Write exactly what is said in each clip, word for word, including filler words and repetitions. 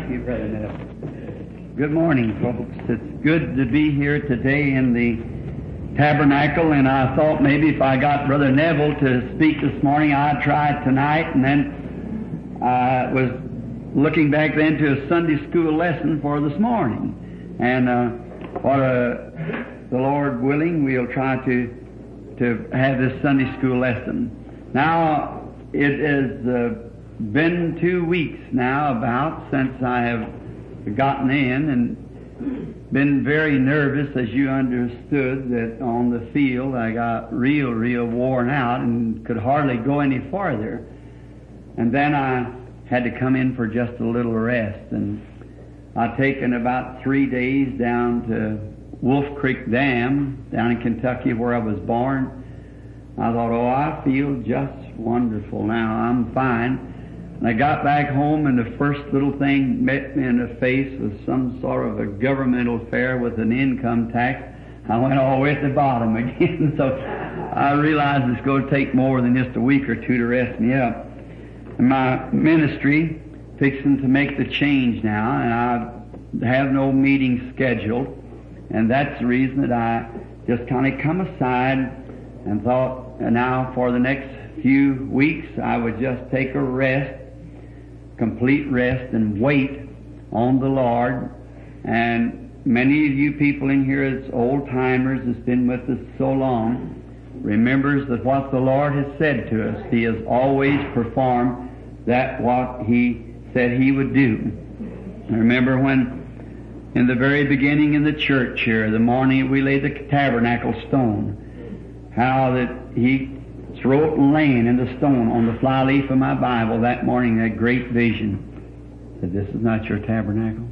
Thank you, Brother Neville. Good morning, folks. It's good to be here today in the tabernacle, and I thought maybe if I got Brother Neville to speak this morning, I'd try it tonight, and then I was looking back then to a Sunday school lesson for this morning. And uh, what uh, the Lord willing, we'll try to to have this Sunday school lesson. Now, it has uh, been two weeks now about since I have gotten in and been very nervous, as you understood, that on the field I got real, real worn out and could hardly go any farther. And then I had to come in for just a little rest, and I'd taken about three days down to Wolf Creek Dam down in Kentucky where I was born. I thought, oh, I feel just wonderful now. I'm fine. And I got back home, and the first little thing met me in the face was some sort of a governmental affair with an income tax. I went all the way at the bottom again. So I realized it's going to take more than just a week or two to rest me up. And my ministry fixing to make the change now, and I have no meeting scheduled. And that's the reason that I just kind of come aside and thought, now for the next few weeks I would just take a rest, complete rest, and wait on the Lord. And many of you people in here as old-timers that's been with us so long remembers that what the Lord has said to us, He has always performed that what He said He would do. I remember when in the very beginning in the church here, the morning we laid the tabernacle stone, how that He wrote laying in the stone on the flyleaf of my Bible that morning, that great vision. Said, this is not your tabernacle.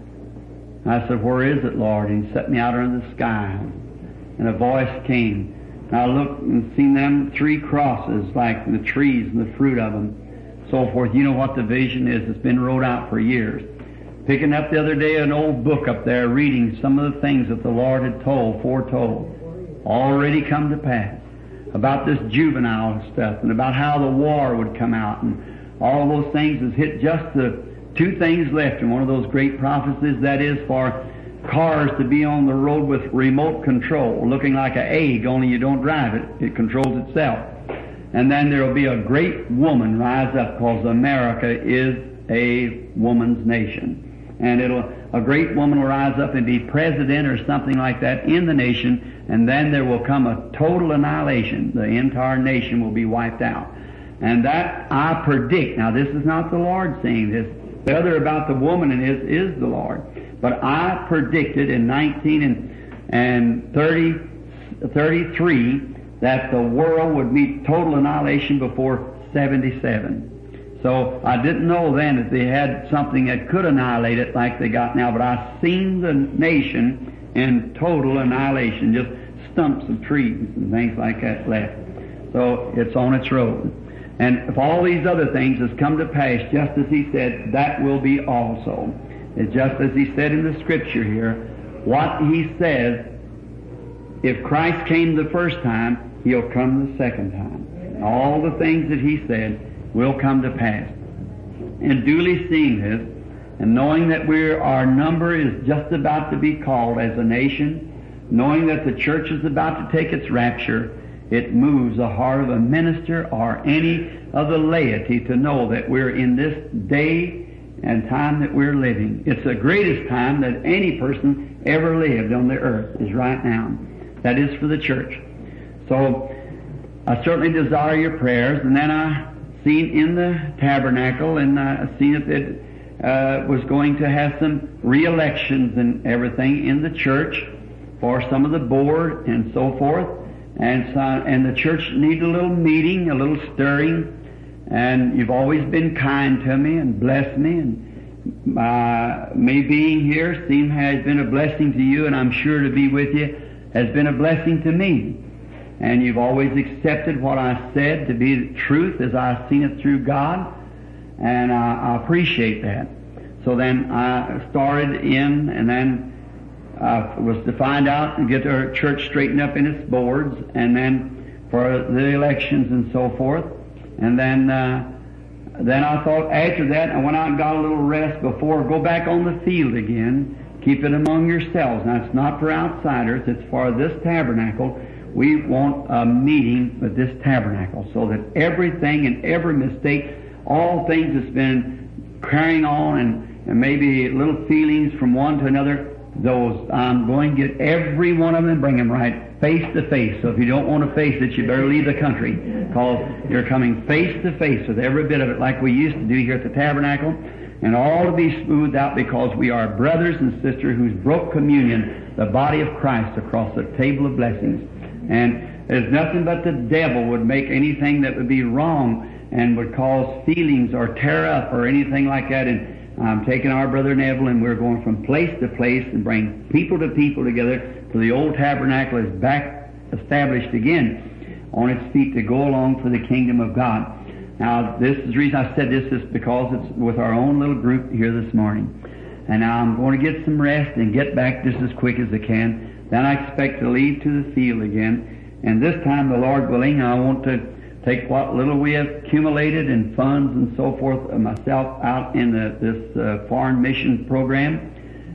I said, where is it, Lord? And He set me out under the sky. And a voice came. And I looked and seen them three crosses like the trees and the fruit of them, so forth. You know what the vision is. It's been wrote out for years. Picking up the other day an old book up there, reading some of the things that the Lord had told, foretold, already come to pass, about this juvenile stuff, and about how the war would come out, and all those things has hit just the two things left in one of those great prophecies, that is for cars to be on the road with remote control, looking like an egg, only you don't drive it, it controls itself. And then there will be a great woman rise up, because America is a woman's nation. And it'll, a great woman will rise up and be president or something like that in the nation, and then there will come a total annihilation. The entire nation will be wiped out. And that I predict. Now, this is not the Lord saying this. The other about the woman and his is the Lord. But I predicted in nineteen thirty-three that the world would meet total annihilation before seventy-seven. So I didn't know then that they had something that could annihilate it like they got now, but I seen the nation in total annihilation, just stumps of trees and things like that left. So it's on its road. And if all these other things has come to pass just as He said, that will be also. It's just as He said in the Scripture here, what He says, if Christ came the first time, He'll come the second time. All the things that He said will come to pass. And duly seeing this, and knowing that we're, our number is just about to be called as a nation, knowing that the church is about to take its rapture, it moves the heart of a minister or any of the laity to know that we're in this day and time that we're living. It's the greatest time that any person ever lived on the earth, is right now. That is for the church. So I certainly desire your prayers. And then I seen in the tabernacle, and I seen that it uh, was going to have some re-elections and everything in the church for some of the board and so forth. And so, and the church needs a little meeting, a little stirring. And you've always been kind to me and blessed me, and uh, me being here seems has been a blessing to you, and I'm sure to be with you has been a blessing to me. And you've always accepted what I said to be the truth as I've seen it through God, and I, I appreciate that. So then I started in, and then uh, was to find out and get our church straightened up in its boards, and then for the elections and so forth. And then uh, then I thought after that, I went out and got a little rest before, go back on the field again. Keep it among yourselves. Now, it's not for outsiders. It's for this tabernacle. We want a meeting with this tabernacle so that everything and every mistake, all things that's been carrying on and, and maybe little feelings from one to another, those, I'm going to get every one of them and bring them right face to face. So if you don't want to face it, you better leave the country, because you're coming face to face with every bit of it like we used to do here at the tabernacle. And all to be smoothed out, because we are brothers and sisters who's broke communion, the body of Christ, across the table of blessings. And there's nothing but the devil would make anything that would be wrong and would cause feelings or tear up or anything like that. And I'm taking our brother Neville, and we're going from place to place and bring people to people together till the old tabernacle is back established again on its feet to go along for the kingdom of God. Now, this is the reason I said this is because it's with our own little group here this morning. And now I'm going to get some rest and get back just as quick as I can. Then I expect to leave to the field again. And this time, the Lord willing, I want to take what little we have accumulated in funds and so forth of myself out in the, this uh, foreign mission program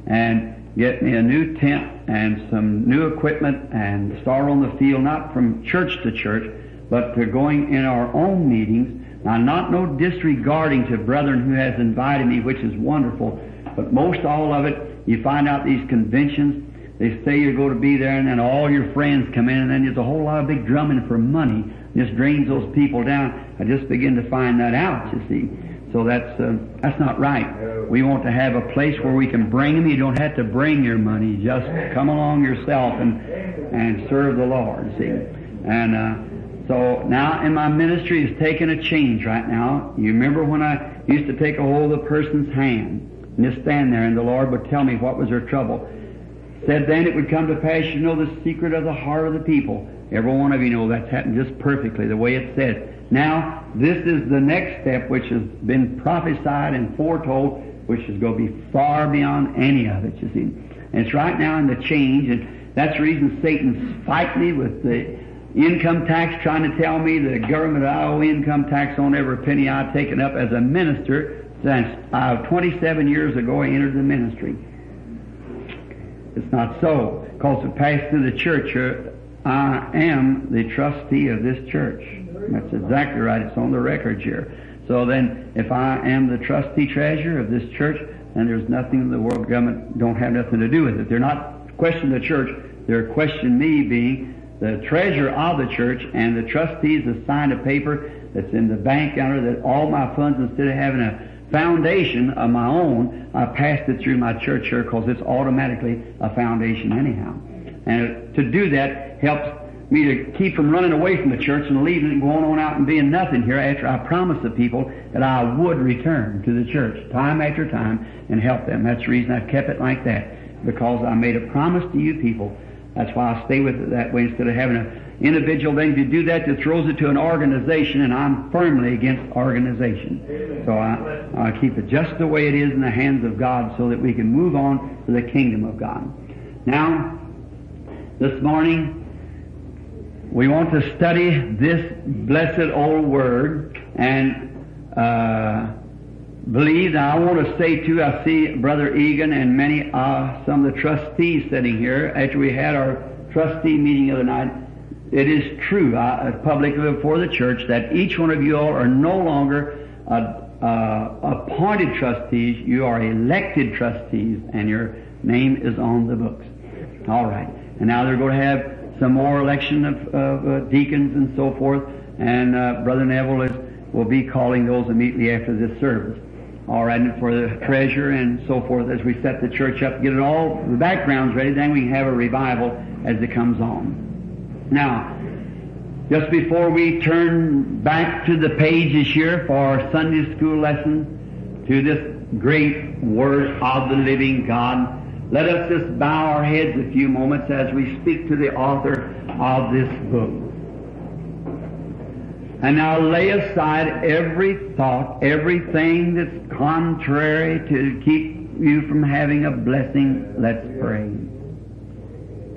and get me a new tent and some new equipment and start on the field, not from church to church, but to going in our own meetings. Now, not no disregarding to brethren who has invited me, which is wonderful, but most all of it, you find out these conventions, they say you're going to be there, and then all your friends come in, and then there's a whole lot of big drumming for money. Just drains those people down. I just begin to find that out, you see. So that's uh, that's not right. We want to have a place where we can bring them. You don't have to bring your money. Just come along yourself and and serve the Lord, see. And uh, so now in my ministry is taking a change right now. You remember when I used to take a hold of a person's hand and just stand there, and the Lord would tell me what was their trouble. Said then it would come to pass, you know the secret of the heart of the people. Every one of you know that's happened just perfectly, the way it said. Now, this is the next step which has been prophesied and foretold, which is going to be far beyond any of it, you see. And it's right now in the change, and that's the reason Satan's fighting me with the income tax, trying to tell me the government I owe income tax on every penny I've taken up as a minister since uh, twenty-seven years ago I entered the ministry. It's not so, because it passed through the church. Uh, I am the trustee of this church. That's exactly right. It's on the record here. So then, if I am the trustee treasurer of this church, then there's nothing in the world government don't have nothing to do with it. They're not questioning the church. They're questioning me being the treasurer of the church, and the trustees have signed a paper that's in the bank under that all my funds, instead of having a foundation of my own, I passed it through my church here because it's automatically a foundation anyhow. And to do that helps me to keep from running away from the church and leaving and going on out and being nothing here after I promised the people that I would return to the church time after time and help them. That's the reason I've kept it like that, because I made a promise to you people. That's why I stay with it that way instead of having an individual thing. If you do that, it throws it to an organization, and I'm firmly against organization. So I, I keep it just the way it is in the hands of God so that we can move on to the kingdom of God. Now, this morning, we want to study this blessed old word and uh, believe. Now, I want to say, too, I see Brother Egan and many, uh, some of the trustees sitting here. After we had our trustee meeting the other night, it is true, uh, publicly before the church, that each one of you all are no longer uh, uh, appointed trustees. You are elected trustees, and your name is on the books. All right. And now they're going to have some more election of, of uh, deacons and so forth, and uh, Brother Neville is, will be calling those immediately after this service. All right, and for the treasurer and so forth, as we set the church up, get it all, the backgrounds ready, then we can have a revival as it comes on. Now, just before we turn back to the pages here for our Sunday school lesson, to this great Word of the living God, let us just bow our heads a few moments as we speak to the author of this book. And now lay aside every thought, everything that's contrary to keep you from having a blessing. Let's pray.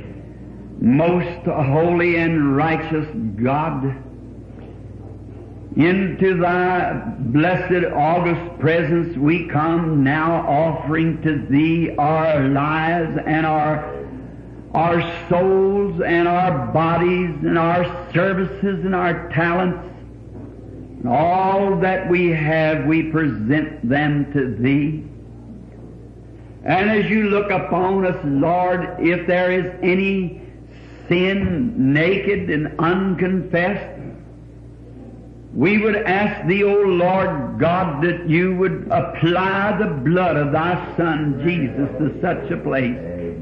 Most holy and righteous God, Into thy blessed august presence we come now, offering to thee our lives and our, our souls and our bodies and our services and our talents. And all that we have, we present them to thee. And as you look upon us, Lord, if there is any sin naked and unconfessed, we would ask Thee, O Lord God, that You would apply the blood of Thy Son, Jesus, to such a place.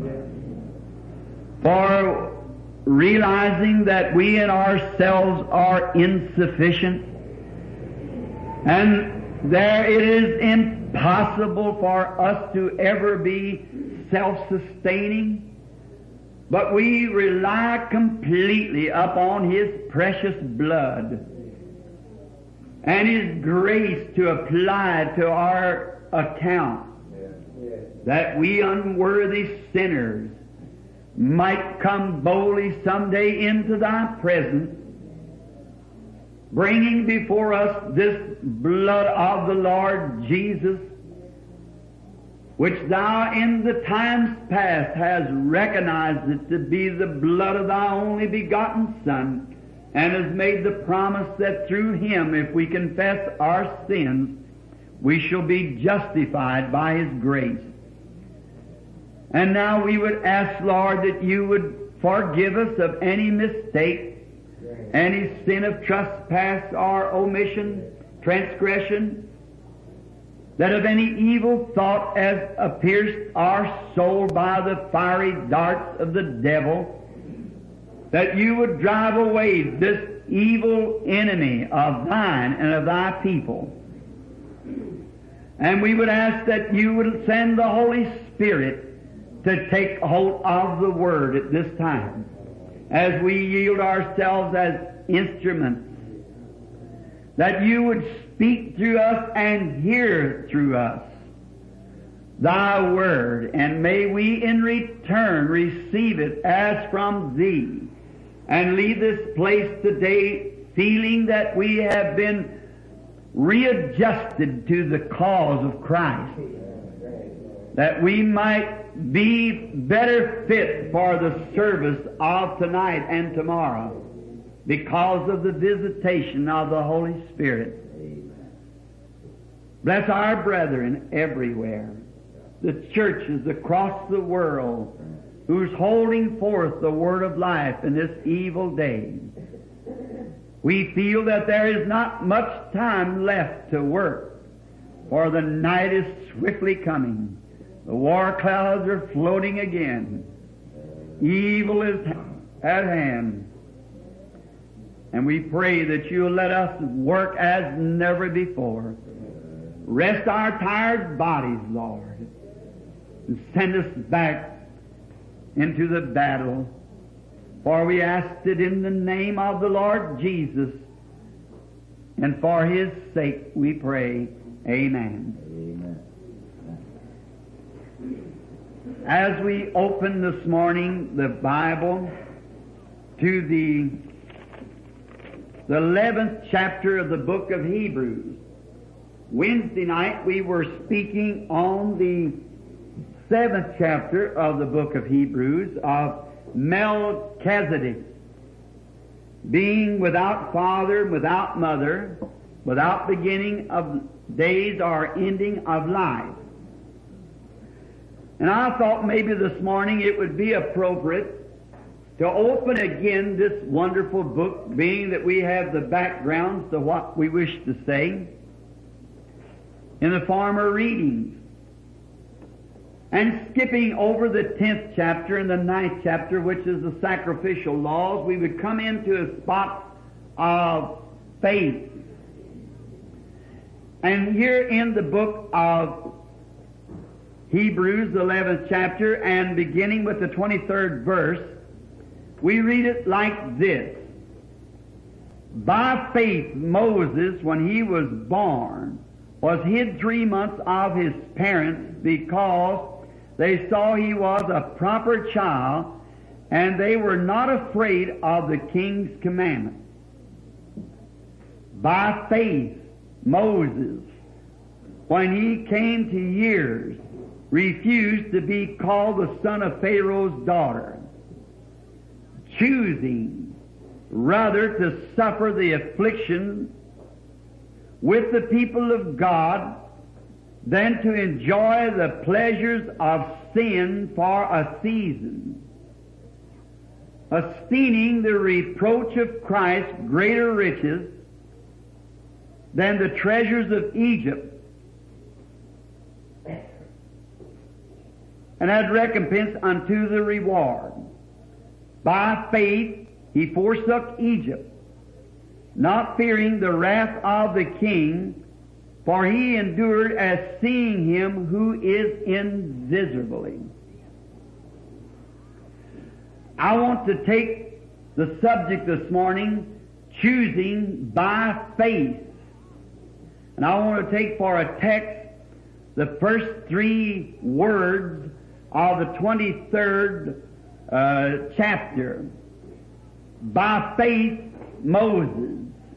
For realizing that we in ourselves are insufficient, and there it is impossible for us to ever be self-sustaining, but we rely completely upon His precious blood and His grace to apply to our account, that we unworthy sinners might come boldly someday into Thy presence, bringing before us this blood of the Lord Jesus, which Thou in the times past hast recognized it to be the blood of Thy only begotten Son, and has made the promise that through Him, if we confess our sins, we shall be justified by His grace. And now we would ask, Lord, that You would forgive us of any mistake, any sin of trespass or omission, transgression, that of any evil thought as pierced our soul by the fiery darts of the devil, that You would drive away this evil enemy of Thine and of Thy people. And we would ask that You would send the Holy Spirit to take hold of the Word at this time, as we yield ourselves as instruments, that You would speak through us and hear through us Thy Word, and may we in return receive it as from Thee, and leave this place today feeling that we have been readjusted to the cause of Christ, that we might be better fit for the service of tonight and tomorrow because of the visitation of the Holy Spirit. Bless our brethren everywhere, the churches across the world, who's holding forth the word of life in this evil day. We feel that there is not much time left to work, for the night is swiftly coming. The war clouds are floating again. Evil is at hand. And we pray that You'll let us work as never before. Rest our tired bodies, Lord, and send us back into the battle. For we asked it in the name of the Lord Jesus, and for His sake we pray. Amen. Amen. As we open this morning the Bible to the the eleventh chapter of the book of Hebrews, Wednesday night we were speaking on the seventh chapter of the book of Hebrews of Melchizedek, being without father, without mother, without beginning of days or ending of life. And I thought maybe this morning it would be appropriate to open again this wonderful book, being that we have the backgrounds to what we wish to say in the former readings. And skipping over the tenth chapter and the ninth chapter, which is the sacrificial laws, we would come into a spot of faith. And here in the book of Hebrews, the eleventh chapter, and beginning with the twenty-third verse, we read it like this. By faith Moses, when he was born, was hid three months of his parents, because they saw he was a proper child, and they were not afraid of the king's commandment. By faith, Moses, when he came to years, refused to be called the son of Pharaoh's daughter, choosing rather to suffer the affliction with the people of God than to enjoy the pleasures of sin for a season, esteeming the reproach of Christ greater riches than the treasures of Egypt, and had recompense unto the reward. By faith he forsook Egypt, not fearing the wrath of the king, for he endured as seeing him who is invisibly. I want to take the subject this morning, choosing by faith. And I want to take for a text the first three words of the twenty-third uh, chapter. By faith, Moses.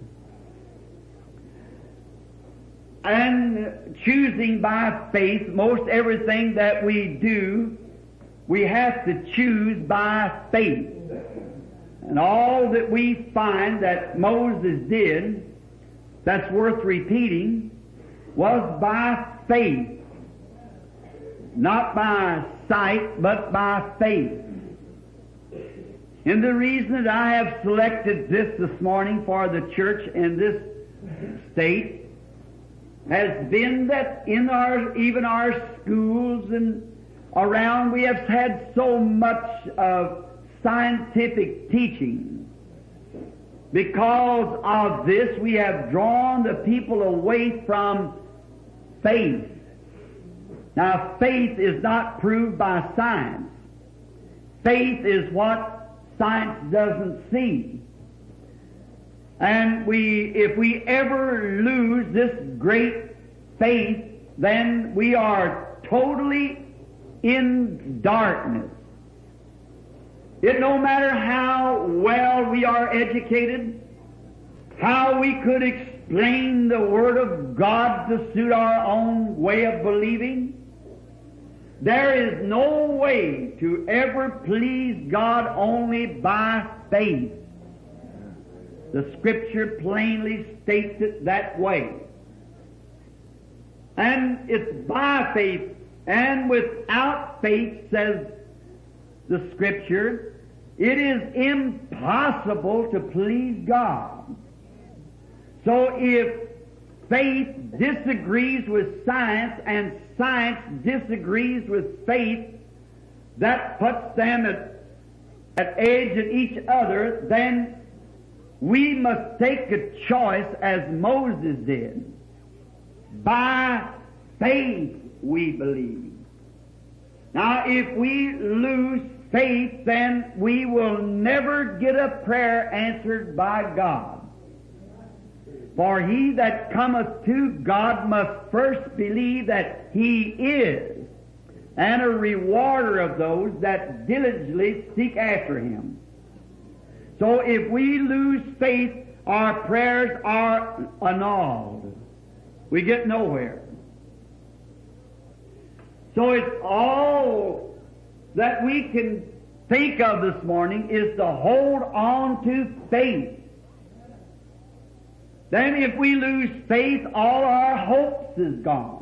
And choosing by faith, most everything that we do, we have to choose by faith. And all that we find that Moses did that's worth repeating was by faith. Not by sight, but by faith. And the reason that I have selected this this morning for the church in this state has been that in our, even our schools and around, we have had so much of scientific teaching. Because of this, we have drawn the people away from faith. Now, faith is not proved by science. Faith is what science doesn't see. And we, if we ever lose this great faith, then we are totally in darkness. It no matter how well we are educated, how we could explain the Word of God to suit our own way of believing, there is no way to ever please God only by faith. The Scripture plainly states it that way. And it's by faith, and without faith, says the Scripture, it is impossible to please God. So if faith disagrees with science and science disagrees with faith, that puts them at, at edge at each other, then we must take a choice as Moses did. By faith we believe. Now if we lose faith, then we will never get a prayer answered by God. For he that cometh to God must first believe that he is, and a rewarder of those that diligently seek after him. So if we lose faith, our prayers are annulled. We get nowhere. So it's all that we can think of this morning is to hold on to faith. Then if we lose faith, all our hopes is gone.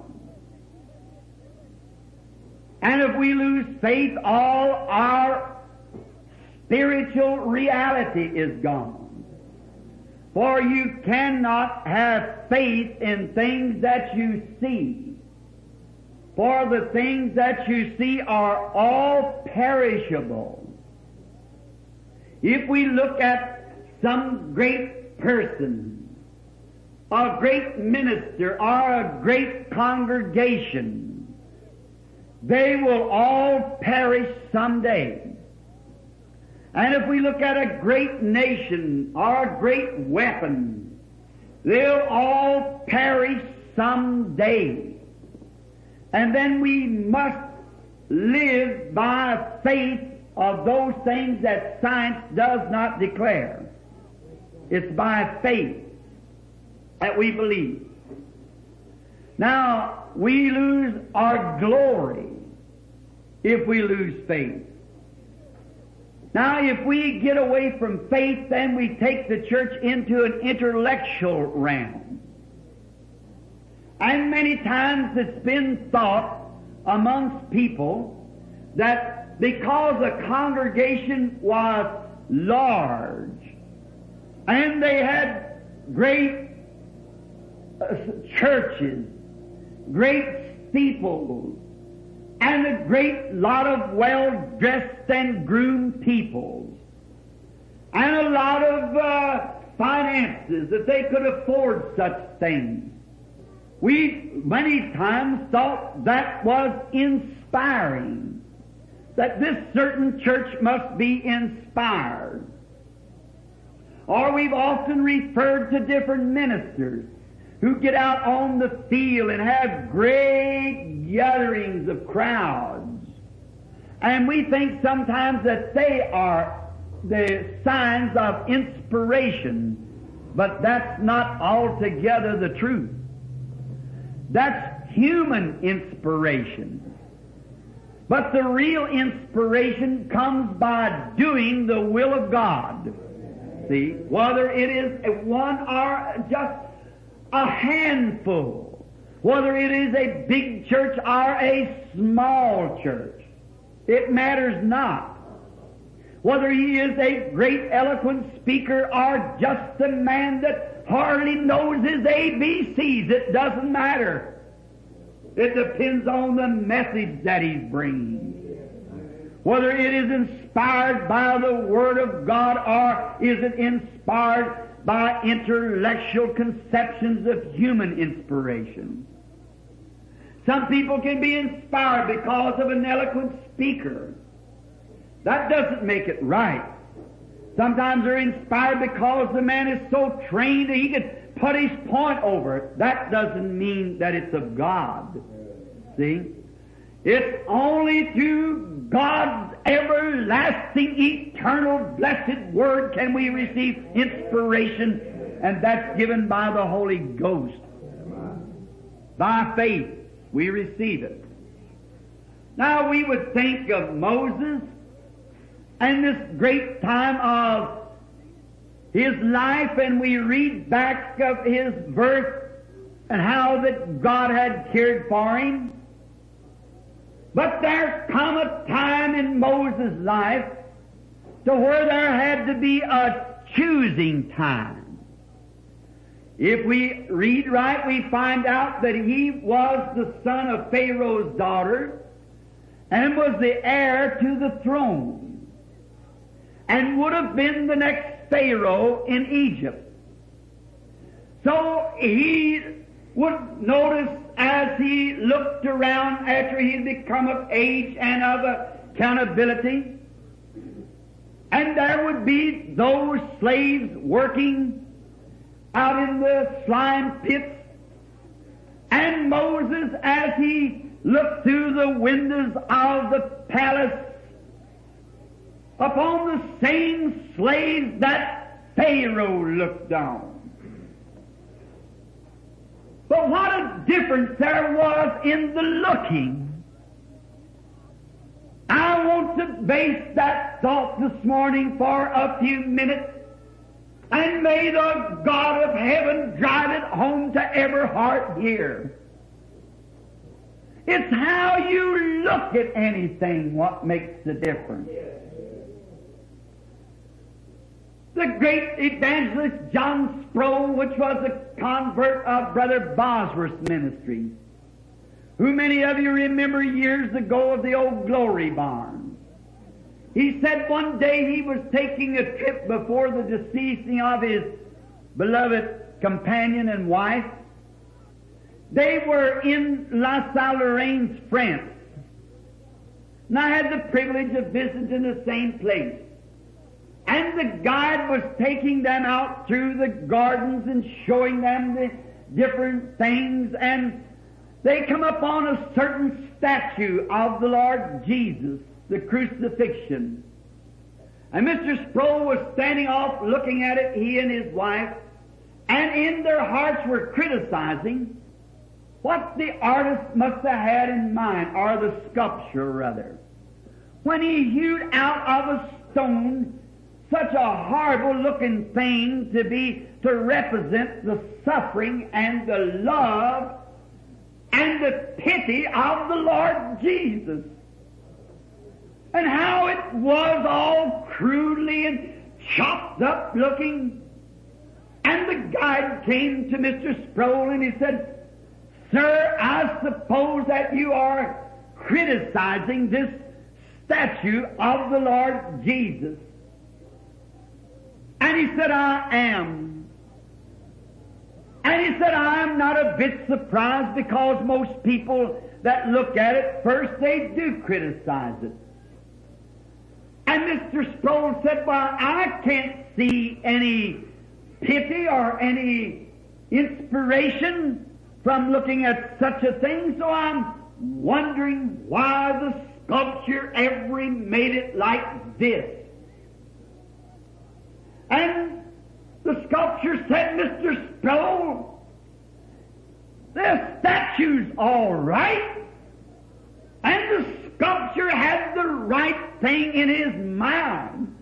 And if we lose faith, all our spiritual reality is gone. For you cannot have faith in things that you see. For the things that you see are all perishable. If we look at some great person, a great minister, or a great congregation, they will all perish someday. And if we look at a great nation or a great weapon, they'll all perish someday. And then we must live by faith of those things that science does not declare. It's by faith. that we believe. Now, we lose our glory if we lose faith. Now, if we get away from faith, then we take the church into an intellectual realm. And many times it's been thought amongst people that because the congregation was large and they had great uh, churches, great steeples, and a great lot of well-dressed and groomed people, and a lot of uh, finances that they could afford such things. We many times thought that was inspiring, that this certain church must be inspired. Or we've often referred to different ministers who get out on the field and have great gatherings of crowds. And we think sometimes that they are the signs of inspiration, but that's not altogether the truth. That's human inspiration. But the real inspiration comes by doing the will of God. See, whether it is one or just a handful, whether it is a big church or a small church, it matters not. Whether he is a great eloquent speaker or just a man that hardly knows his A B Cs, it doesn't matter. It depends on the message that he's bringing. Whether it is inspired by the Word of God or is it inspired by intellectual conceptions of human inspiration. Some people can be inspired because of an eloquent speaker. That doesn't make it right. Sometimes they're inspired because the man is so trained that he can put his point over it. That doesn't mean that it's of God. See? It's only through God's everlasting, eternal, blessed Word can we receive inspiration, and that's given by the Holy Ghost. By faith, we receive it. Now, we would think of Moses and this great time of his life, and we read back of his birth and how that God had cared for him. But there come a time in Moses' life to where there had to be a choosing time. If we read right, we find out that he was the son of Pharaoh's daughter and was the heir to the throne and would have been the next Pharaoh in Egypt. So he would notice as he looked around after he had become of age and of accountability, and there would be those slaves working out in the slime pits, and Moses, as he looked through the windows of the palace upon the same slaves that Pharaoh looked on. But what a difference there was in the looking. I want to base that thought this morning for a few minutes, and may the God of heaven drive it home to every heart here. It's how you look at anything what makes the difference. The great evangelist John Sproul, which was a convert of Brother Bosworth's ministry, who many of you remember years ago of the old Glory Barn. He said one day he was taking a trip before the deceasing of his beloved companion and wife. They were in La Salle-Lorraine, France. And I had the privilege of visiting the same place. And the guide was taking them out through the gardens and showing them the different things, and they come upon a certain statue of the Lord Jesus, the crucifixion. And Mister Sproul was standing off looking at it, he and his wife, and in their hearts were criticizing what the artist must have had in mind, or the sculptor rather, when he hewed out of a stone such a horrible looking thing to be, to represent the suffering and the love and the pity of the Lord Jesus. And how it was all crudely and chopped up looking. And the guide came to Mister Sproul and he said, "Sir, I suppose that you are criticizing this statue of the Lord Jesus." And he said, "I am." And he said, "I am not a bit surprised, because most people that look at it first, they do criticize it." And Mister Sproul said, "Well, I can't see any pity or any inspiration from looking at such a thing, so I'm wondering why the sculpture ever made it like this." And the sculptor said, "Mister Sproul, this statue's all right." And the sculptor had the right thing in his mind.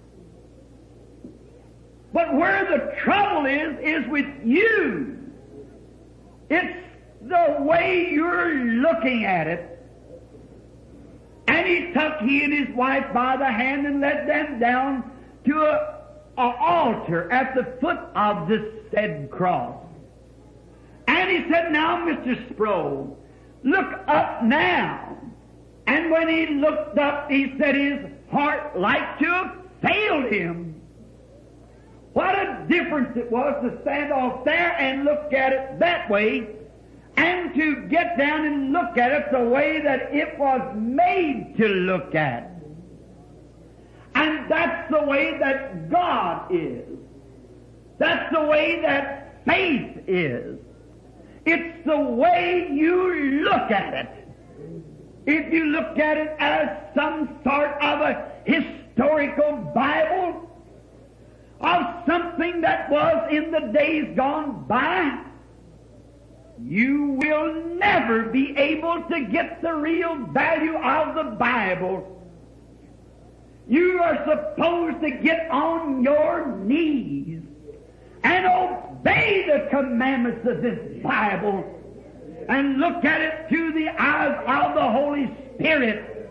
But where the trouble is, is with you. It's the way you're looking at it. And he took he and his wife by the hand and led them down to a, a altar at the foot of this said cross. And he said, "Now, Mister Sproul, look up now." And when he looked up, he said his heart like to have failed him. What a difference it was to stand off there and look at it that way, and to get down and look at it the way that it was made to look at. And that's the way that God is. That's the way that faith is. It's the way you look at it. If you look at it as some sort of a historical Bible of something that was in the days gone by, you will never be able to get the real value of the Bible. You are supposed to get on your knees and obey the commandments of this Bible and look at it through the eyes of the Holy Spirit.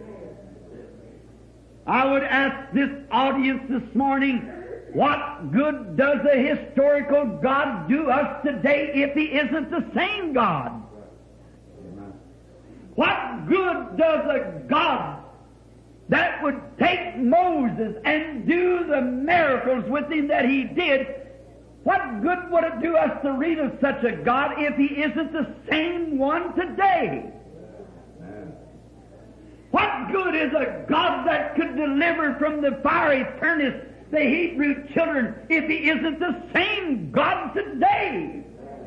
I would ask this audience this morning, what good does a historical God do us today if He isn't the same God? What good does a God that would take Moses and do the miracles with him that He did, what good would it do us to read of such a God if He isn't the same one today? What good is a God that could deliver from the fiery furnace the Hebrew children if He isn't the same God today?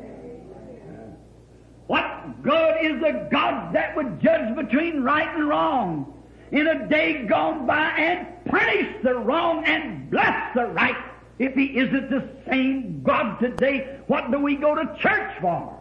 What good is a God that would judge between right and wrong in a day gone by and punish the wrong and bless the right if He isn't the same God today? What do we go to church for?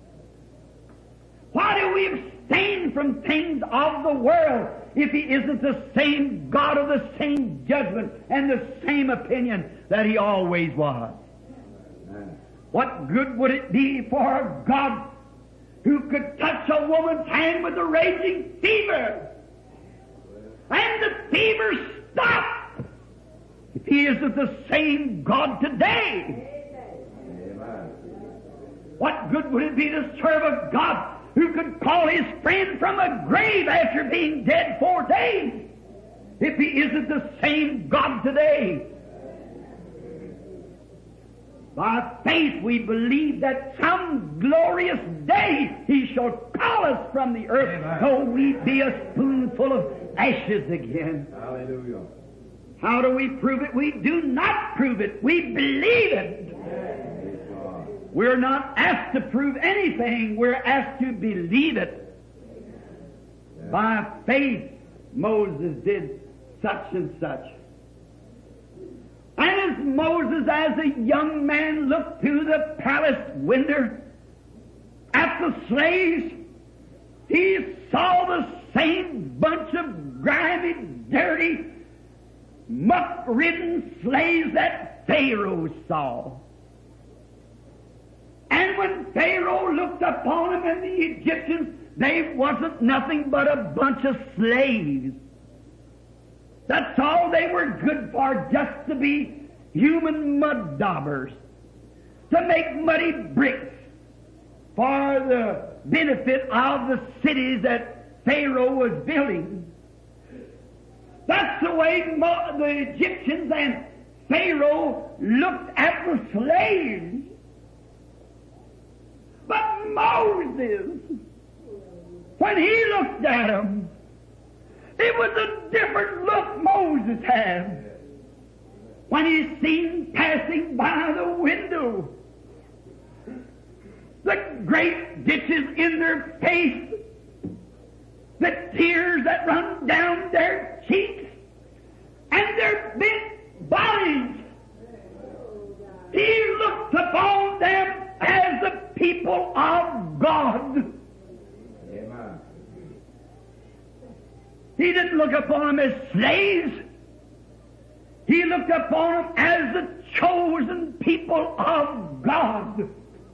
Why do we abstain from things of the world if He isn't the same God of the same judgment and the same opinion that He always was? Amen. What good would it be for a God who could touch a woman's hand with a raging fever and the fever stopped if He isn't the same God today? Amen. What good would it be to serve a God who could call His friend from a grave after being dead four days if He isn't the same God today? By faith we believe that some glorious day He shall call us from the earth, though we be a spoonful of ashes again. Hallelujah. How do we prove it? We do not prove it. We believe it. We're not asked to prove anything. We're asked to believe it. By faith, Moses did such and such. And as Moses, as a young man, looked through the palace window at the slaves, he saw the same bunch of grimy, dirty, muck-ridden slaves that Pharaoh saw. And when Pharaoh looked upon them and the Egyptians, they wasn't nothing but a bunch of slaves. That's all they were good for, just to be human mud daubers, to make muddy bricks for the benefit of the cities that Pharaoh was building. That's the way Mo- the Egyptians and Pharaoh looked at the slaves. But Moses, when he looked at them, it was a different look Moses had. When he seen passing by the window the great ditches in their face, the tears that run down their cheeks, and their bent bodies, he looked upon them as the people of God. Amen. He didn't look upon them as slaves. He looked upon them as the chosen people of God.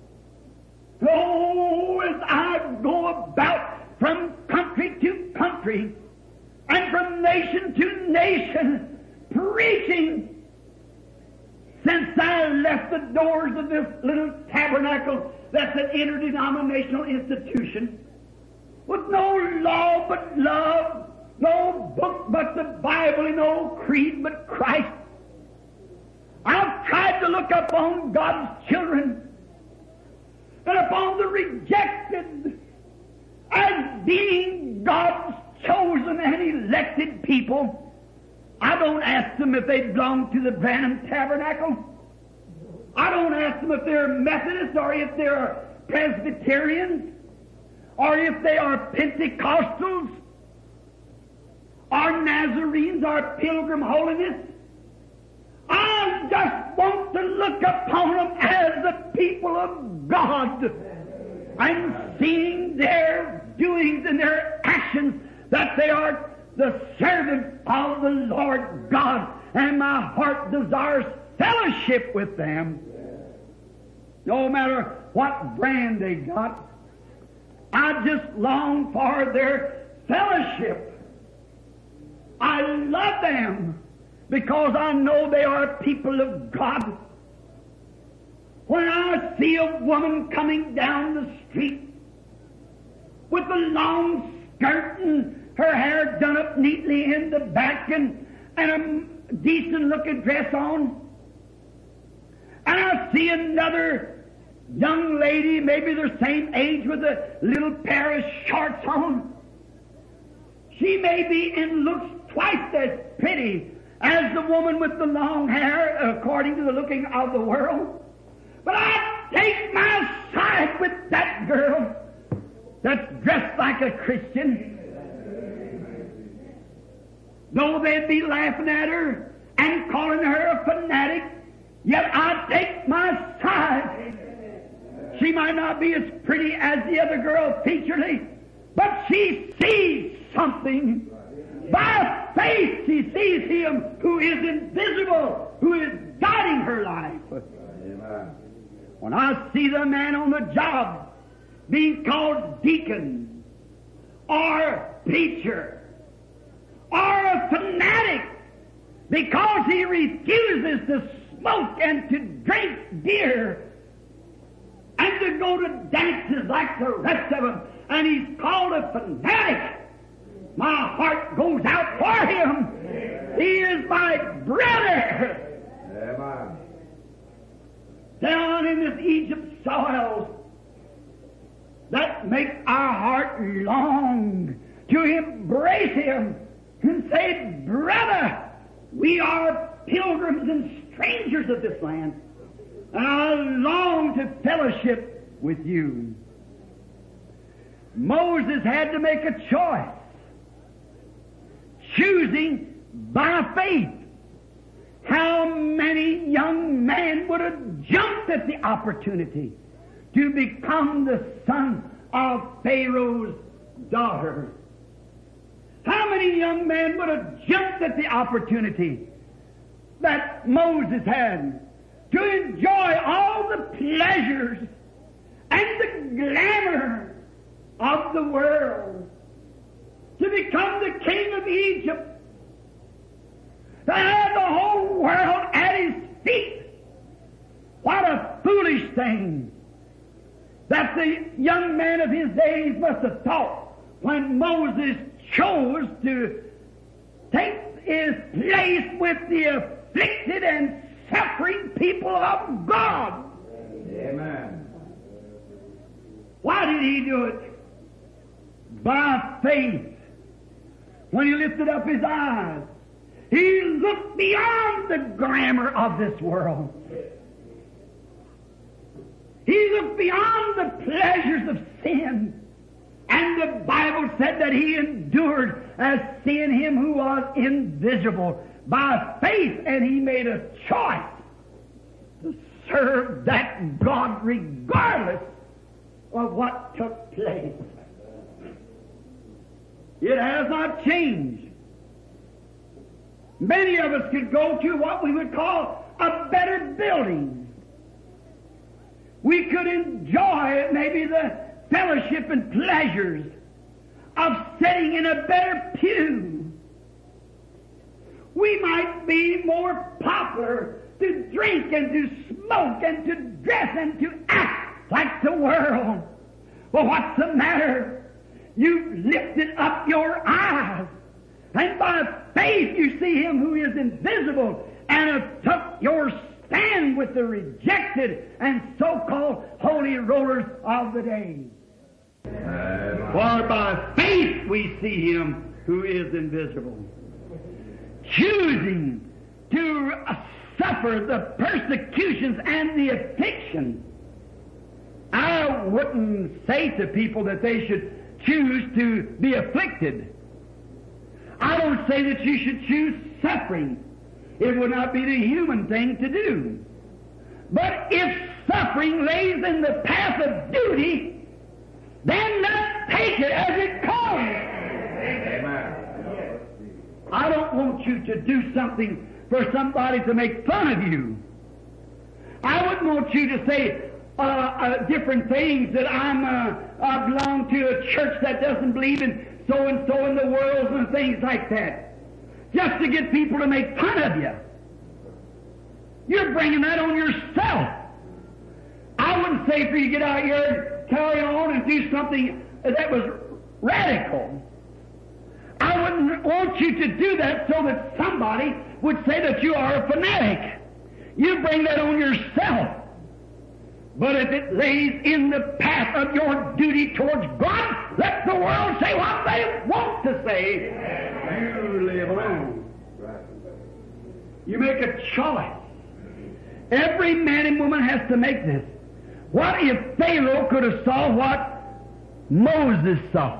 Oh, as I go about from country to country and from nation to nation preaching, since I left the doors of this little tabernacle that's an interdenominational institution, with no law but love, no book but the Bible, and no creed but Christ, I've tried to look upon God's children and upon the rejected as being God's chosen and elected people. I don't ask them if they belong to the Branham Tabernacle. I don't ask them if they're Methodists or if they're Presbyterians or if they are Pentecostals or Nazarenes or Pilgrim Holiness. I just want to look upon them as the people of God and seeing their doings and their actions that they are the servants of the Lord God, and my heart desires fellowship with them. No matter what brand they got, I just long for their fellowship. I love them because I know they are people of God. When I see a woman coming down the street with a long skirt and her hair done up neatly in the back and, and a decent-looking dress on, and I see another young lady, maybe the same age, with a little pair of shorts on, she may be in looks twice as pretty as the woman with the long hair, according to the looking of the world. But I take my side with that girl that's dressed like a Christian. Though they'd be laughing at her and calling her a fanatic, yet I take my side. She might not be as pretty as the other girl featurely, but she sees something. By faith she sees Him who is invisible, who is guiding her life. Amen. When I see the man on the job being called deacon or preacher or a fanatic because he refuses to smoke and to drink beer and to go to dances like the rest of them, and he's called a fanatic, my heart goes out for him. He is my brother. Amen. Down in this Egypt soil that makes our heart long to embrace him and say, brother, we are pilgrims and strangers of this land, and I long to fellowship with you. Moses had to make a choice, choosing by faith. How many young men would have jumped at the opportunity to become the son of Pharaoh's daughter? How many young men would have jumped at the opportunity that Moses had to enjoy all the pleasures and the glamour of the world, to become the king of Egypt, to have the whole world at his feet? What a foolish thing that the young man of his days must have thought when Moses chose to take his place with the afflicted and suffering people of God. Amen. Why did he do it? By faith. When he lifted up his eyes, he looked beyond the glamour of this world. He looked beyond the pleasures of sin. And the Bible said that he endured as seeing him who was invisible by faith, and he made a choice to serve that God regardless of what took place. It has not changed. Many of us could go to what we would call a better building. We could enjoy maybe the fellowship and pleasures of sitting in a better pew. We might be more popular to drink and to smoke and to dress and to act like the world. Well, what's the matter? You've lifted up your eyes, and by faith you see him who is invisible, and have took your stand with the rejected and so-called holy rollers of the day. For by faith we see him who is invisible, choosing to suffer the persecutions and the affliction. I wouldn't say to people that they should choose to be afflicted. I don't say that you should choose suffering. It would not be the human thing to do. But if suffering lays in the path of duty, then let's take it as it comes. Amen. I don't want you to do something for somebody to make fun of you. I wouldn't want you to say uh, uh, different things, that I'm uh, I belong to a church that doesn't believe in so-and-so in the world and things like that, just to get people to make fun of you. You're bringing that on yourself. I wouldn't say for you to get out here and carry on and do something that was radical. I wouldn't want you to do that so that somebody would say that you are a fanatic. You bring that on yourself. But if it lays in the path of your duty towards God, let the world say what they want to say. You live alone. You make a choice. Every man and woman has to make this. What if Pharaoh could have saw what Moses saw?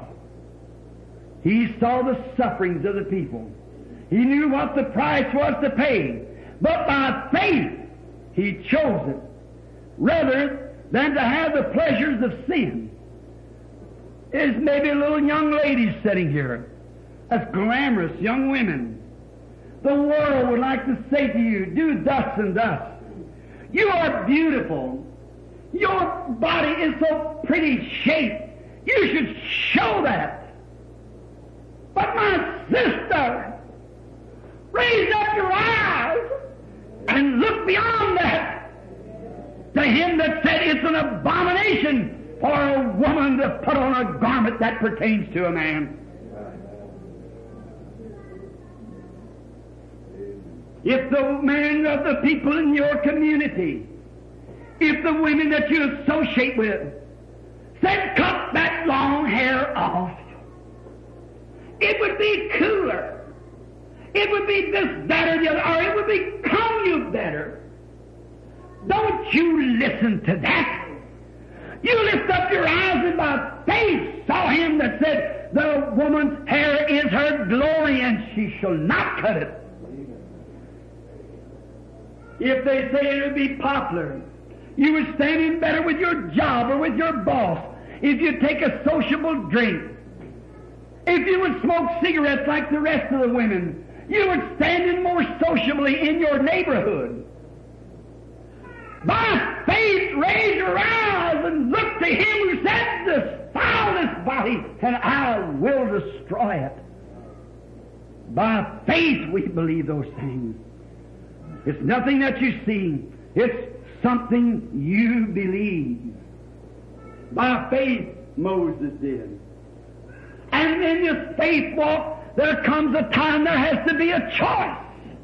He saw the sufferings of the people. He knew what the price was to pay. But by faith, he chose it, rather than to have the pleasures of sin. There's maybe little young ladies sitting here, as glamorous young women. The world would like to say to you, do thus and thus. You are beautiful. Your body is so pretty shaped. You should show that. But my sister, raise up your eyes and look beyond that to him that said it's an abomination for a woman to put on a garment that pertains to a man. If the men of the people in your community, if the women that you associate with said, cut that long hair off, it would be cooler. It would be this, that, or the other, or it would become you better. Don't you listen to that. You lift up your eyes and by faith saw him that said, the woman's hair is her glory and she shall not cut it. if they say it would be popular. You would stand in better with your job or with your boss if you take a sociable drink. If you would smoke cigarettes like the rest of the women, you would stand in more sociably in your neighborhood. By faith, raise your eyes and look to Him who said, defile this body, and I will destroy it. By faith, we believe those things. It's nothing that you see. It's something you believe. By faith, Moses did. And in this faith walk, there comes a time there has to be a choice.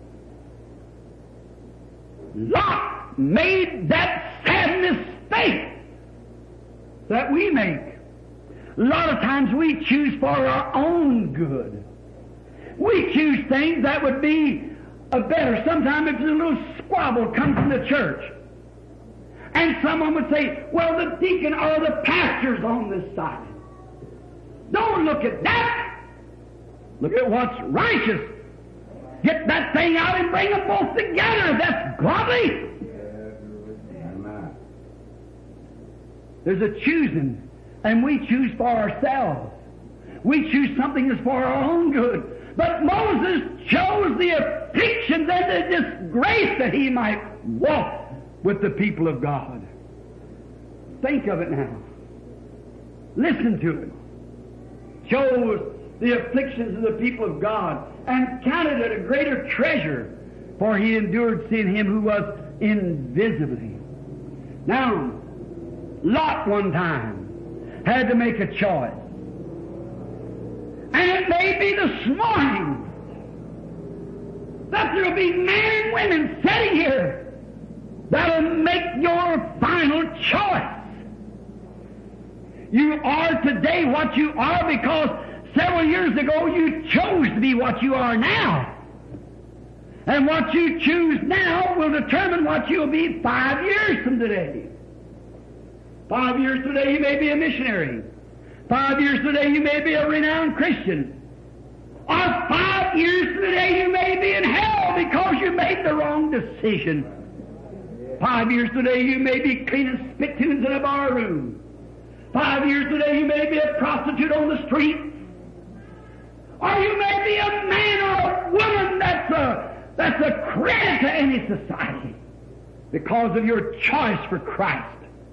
Lot made that sad mistake that we make. A lot of times we choose for our own good. We choose things that would be a better. Sometimes if a little squabble comes in the church, and someone would say, well, the deacon or the pastor's on this side. Don't look at that. Look at what's righteous. Get that thing out and bring them both together. That's godly. There's a choosing, and we choose for ourselves. We choose something that's for our own good. But Moses chose the afflictions and the disgrace that he might walk with the people of God. Think of it now. Listen to it. Chose the afflictions of the people of God and counted it a greater treasure, for he endured seeing Him who was invisibly. Now, Lot one time had to make a choice. And it may be this morning that there will be men and women sitting here that will make your final choice. You are today what you are because several years ago you chose to be what you are now. And what you choose now will determine what you'll be five years from today. Five years today you may be a missionary. Five years today you may be a renowned Christian. Or five years today you may be in hell because you made the wrong decision. Five years today you may be cleaning spittoons in a bar room. Five years today you may be a prostitute on the street. Or you may be a man or a woman that's a, that's a credit to any society because of your choice for Christ.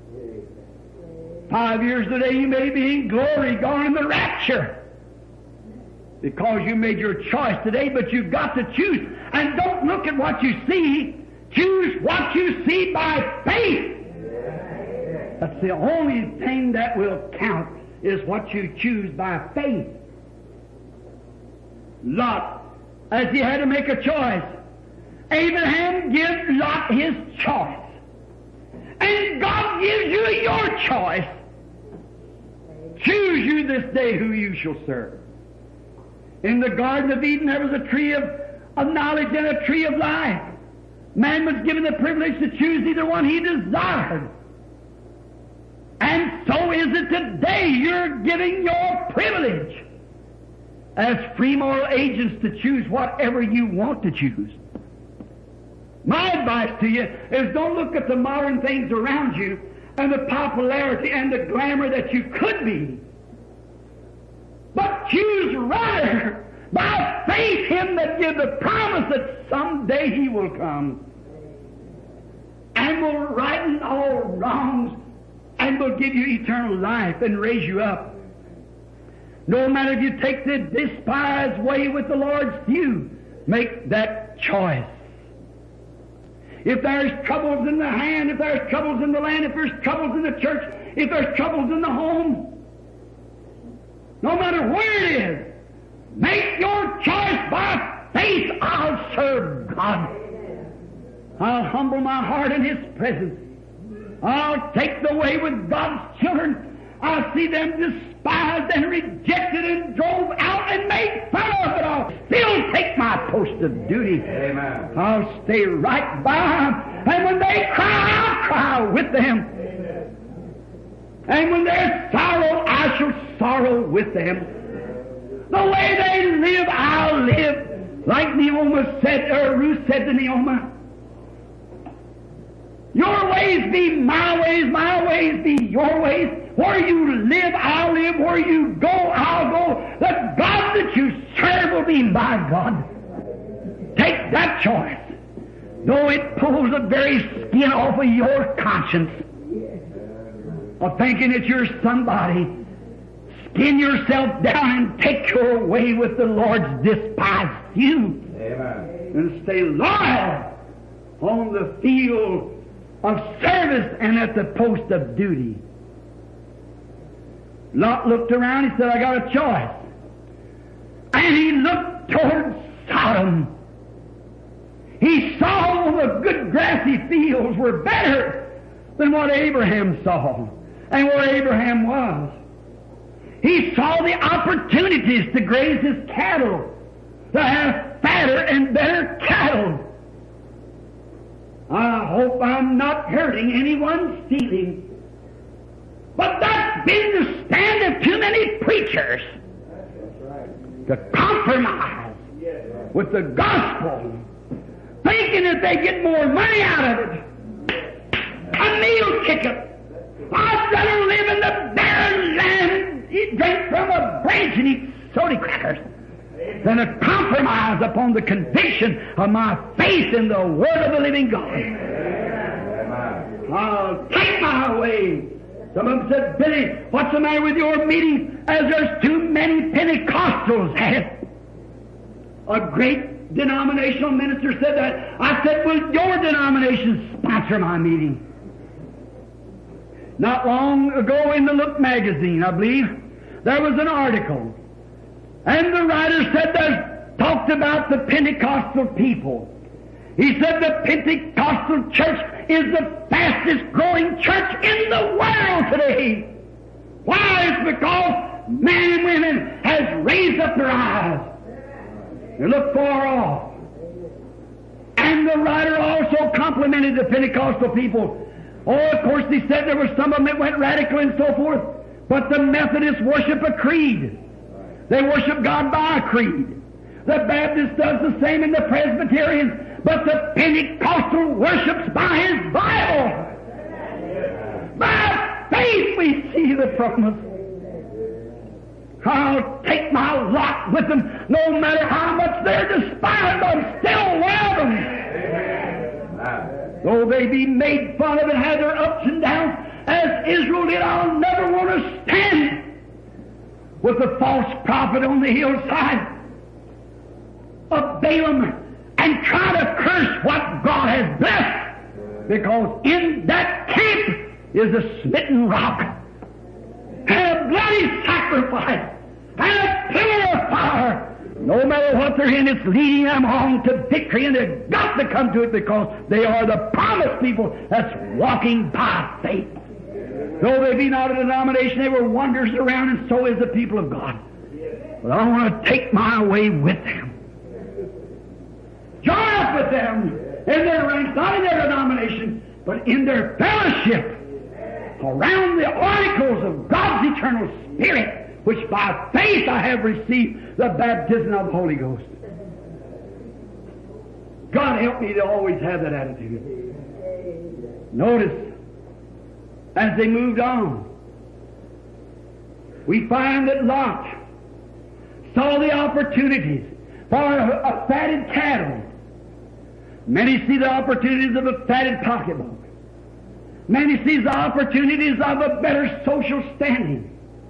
Five years today you may be in glory, gone in the rapture, because you made your choice today, but you've got to choose. And don't look at what you see. Choose what you see by faith. That's the only thing that will count, is what you choose by faith. Lot, as he had to make a choice, Abraham gives Lot his choice. And God gives you your choice. Choose you this day who you shall serve. In the Garden of Eden there was a tree of, of knowledge and a tree of life. Man was given the privilege to choose either one he desired. And so is it today. You're giving your privilege as free moral agents to choose whatever you want to choose. My advice to you is don't look at the modern things around you and the popularity and the glamour that you could be, but choose rather by faith Him that gives the promise that someday He will come and will righten all wrongs and will give you eternal life and raise you up. No matter if you take the despised way with the Lord's few, make that choice. If there's troubles in the hand, if there's troubles in the land, if there's troubles in the church, if there's troubles in the home, no matter where it is, make your choice by faith. I'll serve God. I'll humble my heart in His presence. I'll take the way with God's children. I'll see them despised and rejected and drove out and made fun of, but I'll still take my post of duty. Amen. I'll stay right by them. And when they cry, I'll cry with them. Amen. And when there's sorrow, I shall sorrow with them. The way they live, I'll live. Like Naomi said, or Ruth said to Naomi, Your ways be my ways, my ways be your ways. Where you live, I'll live. Where you go, I'll go. The God that you serve will be my God. Take that choice. Though it pulls the very skin off of your conscience of thinking that you're somebody, skin yourself down and take your way with the Lord's despised few. Amen. And stay loyal on the field of service and at the post of duty. Lot looked around, he said, I got a choice. And he looked toward Sodom. He saw the good grassy fields were better than what Abraham saw and where Abraham was. He saw the opportunities to graze his cattle, to have fatter and better cattle. I hope I'm not hurting anyone's feelings. But that's been the stand of too many preachers to compromise with the gospel, thinking that they get more money out of it. A meal ticket. I'd rather live in the barren land and eat, drink from a branch and eat soda crackers than to compromise upon the conviction of my faith in the Word of the living God. I'll take my way. Some of them said, Billy, what's the matter with your meeting as there's too many Pentecostals at it? A great denominational minister said that. I said, will your denomination sponsor my meeting? Not long ago in the Look magazine, I believe, there was an article. And the writer said that talked about the Pentecostal people. He said the Pentecostal church is the fastest growing church in the world today. Why? It's because men and women has raised up their eyes. They look far off. And the writer also complimented the Pentecostal people. Oh, of course, he said there were some of them that went radical and so forth, but the Methodists worship a creed. They worship God by a creed. The Baptist does the same, and the Presbyterians, but the Pentecostal worships by his Bible. By faith we see the promise. I'll take my lot with them, no matter how much they're despised, I'm still welcome. Though they be made fun of and have their ups and downs, as Israel did, I'll never want to stand with the false prophet on the hillside of Balaam and try to curse what God has blessed, because in that camp is a smitten rock and a bloody sacrifice and a pillar of fire. No matter what they're in, it's leading them on to victory, and they've got to come to it because they are the promised people that's walking by faith. Though they be not a denomination, they were wonders around, and so is the people of God. But I want to take my way with them. Join up with them in their ranks, not in their denomination, but in their fellowship around the oracles of God's eternal Spirit, which by faith I have received the baptism of the Holy Ghost. God help me to always have that attitude. Notice, as they moved on, we find that Lot saw the opportunities for a, a fatted cattle. Many see the opportunities of a fatted pocketbook. Many see the opportunities of a better social standing.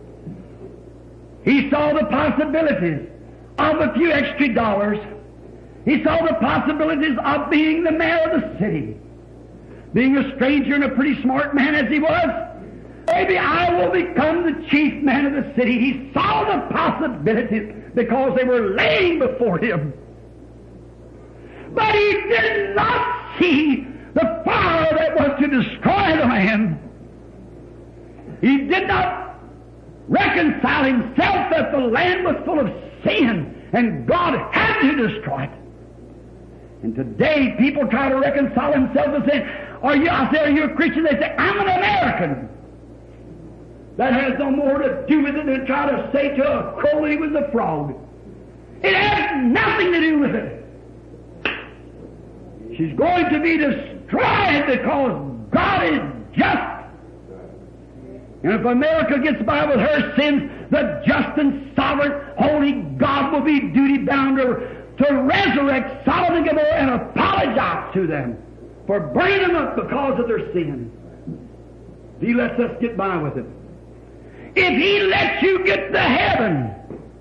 He saw the possibilities of a few extra dollars. He saw the possibilities of being the mayor of the city. Being a stranger and a pretty smart man as he was, maybe I will become the chief man of the city. He saw the possibilities because they were laying before him. But he did not see the fire that was to destroy the land. He did not reconcile himself that the land was full of sin and God had to destroy it. And today people try to reconcile themselves and say, are you, I say, are you a Christian? They say, I'm an American. That has no more to do with it than try to say to a crow that he was a frog. It has nothing to do with it. She's going to be destroyed destroyed because God is just. And if America gets by with her sins, the just and sovereign, holy God will be duty-bound to, to resurrect Sodom and Gomorrah and apologize to them for burning them up because of their sin. He lets us get by with it. If He lets you get to heaven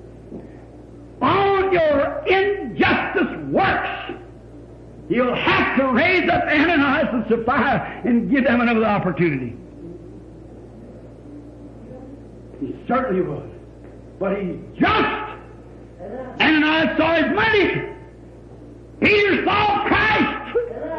on your injustice works, He'll have to raise up Ananias and Sapphira and give them another opportunity. He certainly would. But He's just. Ananias saw his money. Peter saw Christ.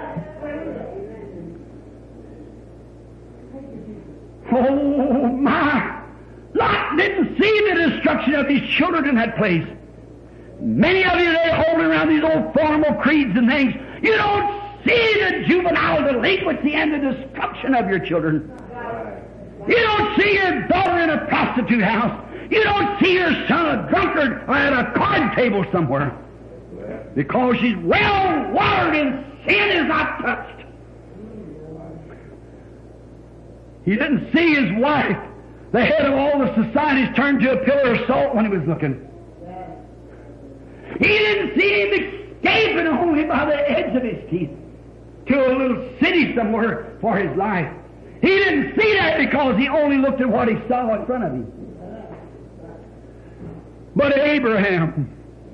Oh, my. Lot didn't see the destruction of his children in that place. Many of you today holding around these old formal creeds and things, you don't see the juvenile delinquency and the destruction of your children. You don't see your daughter in a prostitute house. You don't see your son a drunkard or at a card table somewhere. Because she's well watered and sin is not touched. He didn't see his wife, the head of all the societies, turned to a pillar of salt when he was looking. He didn't see him escaping only by the edge of his teeth to a little city somewhere for his life. He didn't see that because he only looked at what he saw in front of him. But Abraham,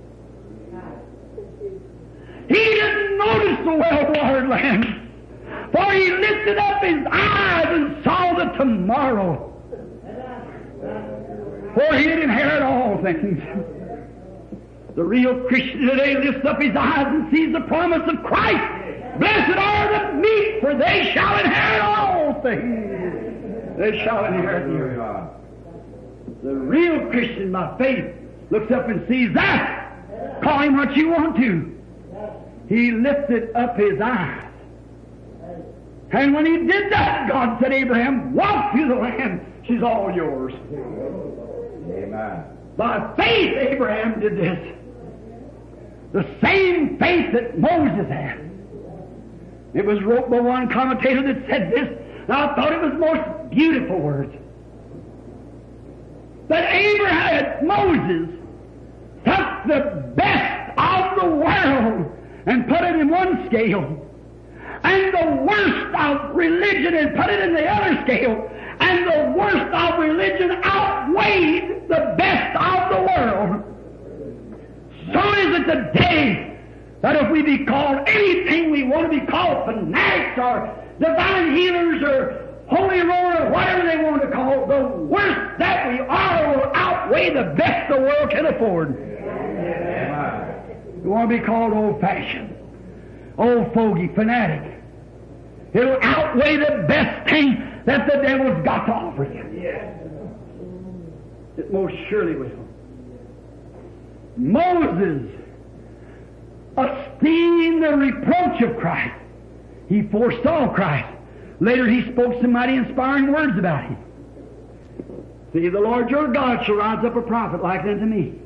he didn't notice the well-watered land, for he lifted up his eyes and saw the tomorrow. For he didn't inherit all things. The real Christian today lifts up his eyes and sees the promise of Christ. Blessed are the meek, for they shall inherit all things. They shall inherit the earth. The real Christian by faith looks up and sees that. Call him what you want to. He lifted up his eyes. And when he did that, God said, Abraham, walk through the land. She's all yours. Amen. By faith, Abraham did this. The same faith that Moses had. It was wrote by one commentator that said this, and I thought it was most beautiful words. That Abraham, Moses, took the best of the world and put it in one scale, and the worst of religion and put it in the other scale, and the worst of religion outweighed the best of the world. So is it today that if we be called anything we want to be called, fanatics or divine healers or holy roller or whatever they want to call, the worst that we are will outweigh the best the world can afford. We want to be called old-fashioned, old fogey, fanatic. It'll outweigh the best thing that the devil's got to offer you. It most surely will. Moses esteemed the reproach of Christ. He foresaw Christ. Later he spoke some mighty inspiring words about him. See, the Lord your God shall rise up a prophet like unto me.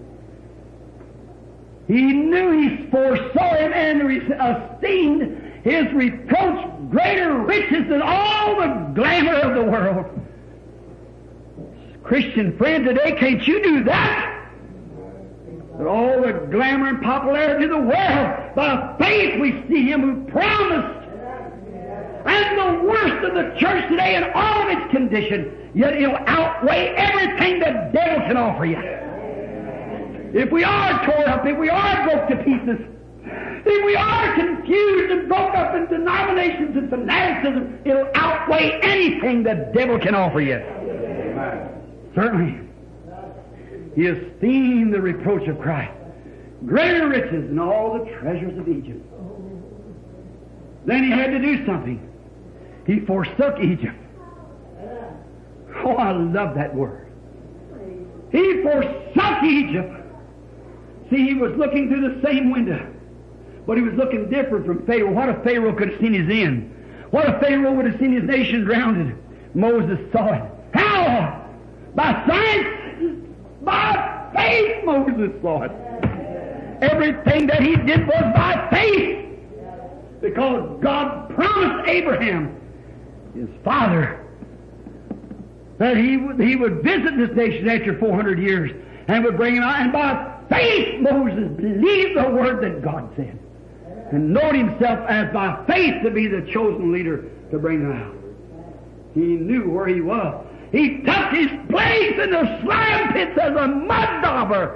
He knew he foresaw him and esteemed his reproach greater riches than all the glamour of the world. Christian friend, today can't you do that? But all the glamour and popularity of the world, by faith we see him who promised. And the worst of the church today in all of its condition, yet it'll outweigh everything the devil can offer you. If we are tore up, if we are broke to pieces, if we are confused and broke up in denominations and fanaticism, it'll outweigh anything the devil can offer you. Amen. Certainly. He esteemed the reproach of Christ greater riches than all the treasures of Egypt. Then he had to do something. He forsook Egypt. Oh, I love that word. He forsook Egypt. See, he was looking through the same window, but he was looking different from Pharaoh. What if Pharaoh could have seen his end? What if Pharaoh would have seen his nation drowned? Moses saw it. How? By science? By faith Moses saw it. Everything that he did was by faith. Because God promised Abraham, his father, that he would, he would visit this nation after four hundred years and would bring him out. And by faith, Moses believed the word that God said and knowed himself as by faith to be the chosen leader to bring them out. He knew where he was. He took his place in the slime pits as a mud dauber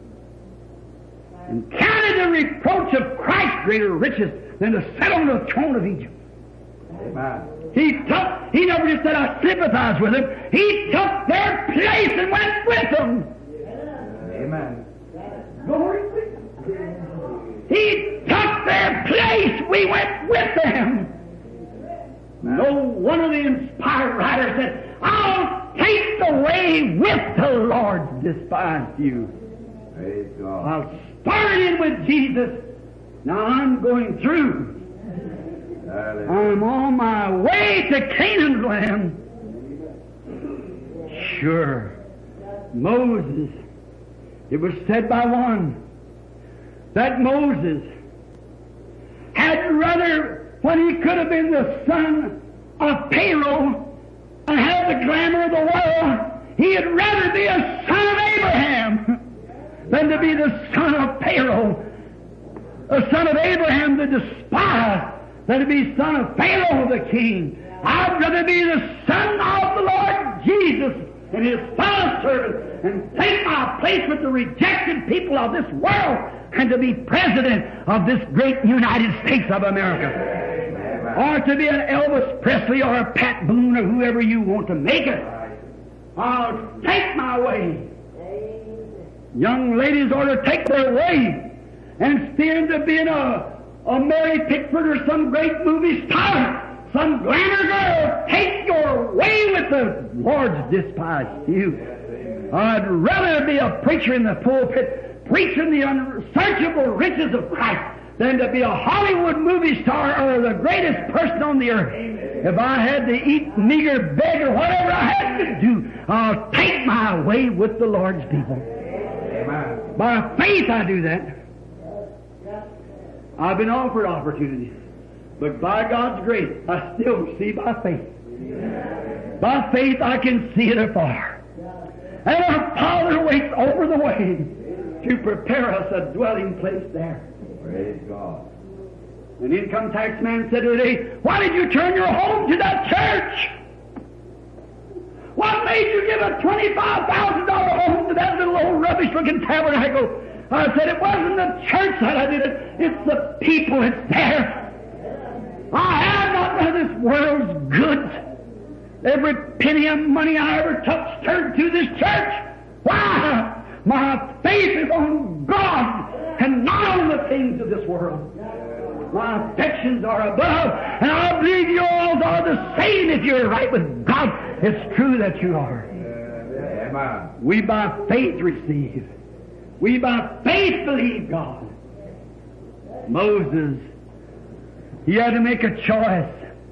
and counted the reproach of Christ greater riches than to sit on the throne of Egypt. Amen. He took, he never just said, I sympathize with them. He took their place and went with them. Amen. Glory. He took their place. We went with them. No one of the inspired writers said, I'll take the way with the Lord despised you. Praise God. I'll start in with Jesus. Now I'm going through. Hallelujah. I'm on my way to Canaan's land. Sure. Moses, it was said by one that Moses had rather, when he could have been the son of Pharaoh and had the glamour of the world, he had rather be a son of Abraham than to be the son of Pharaoh. A son of Abraham the despised than to be son of Pharaoh the king. I'd rather be the son of the Lord Jesus and his fellow servant and take my place with the rejected people of this world and to be president of this great United States of America. Or to be an Elvis Presley or a Pat Boone or whoever you want to make it. I'll take my way. Young ladies ought to take their way and stand to being a, a Mary Pickford or some great movie star, some glamour girl. Take your way with the Lord's despised you. I'd rather be a preacher in the pulpit, preaching the unsearchable riches of Christ, than to be a Hollywood movie star or the greatest person on the earth. If I had to eat, meager, beg, or whatever I had to do, I'll take my way with the Lord's people. Amen. By faith I do that. I've been offered opportunities, but by God's grace, I still see by faith. By faith I can see it afar. And our Father waits over the way to prepare us a dwelling place there. Praise God. An income tax man said today, why did you turn your home to that church? What made you give a twenty-five thousand dollars home to that little old rubbish-looking tabernacle? I said, it wasn't the church that I did it. It's the people that's there. I have not none of this world's goods. Every penny of money I ever touched turned to this church. Why? My faith is on God and not on the things of this world. My affections are above, and I believe you all are the same if you're right with God. It's true that you are. Amen. We by faith receive. We by faith believe God. Moses, he had to make a choice.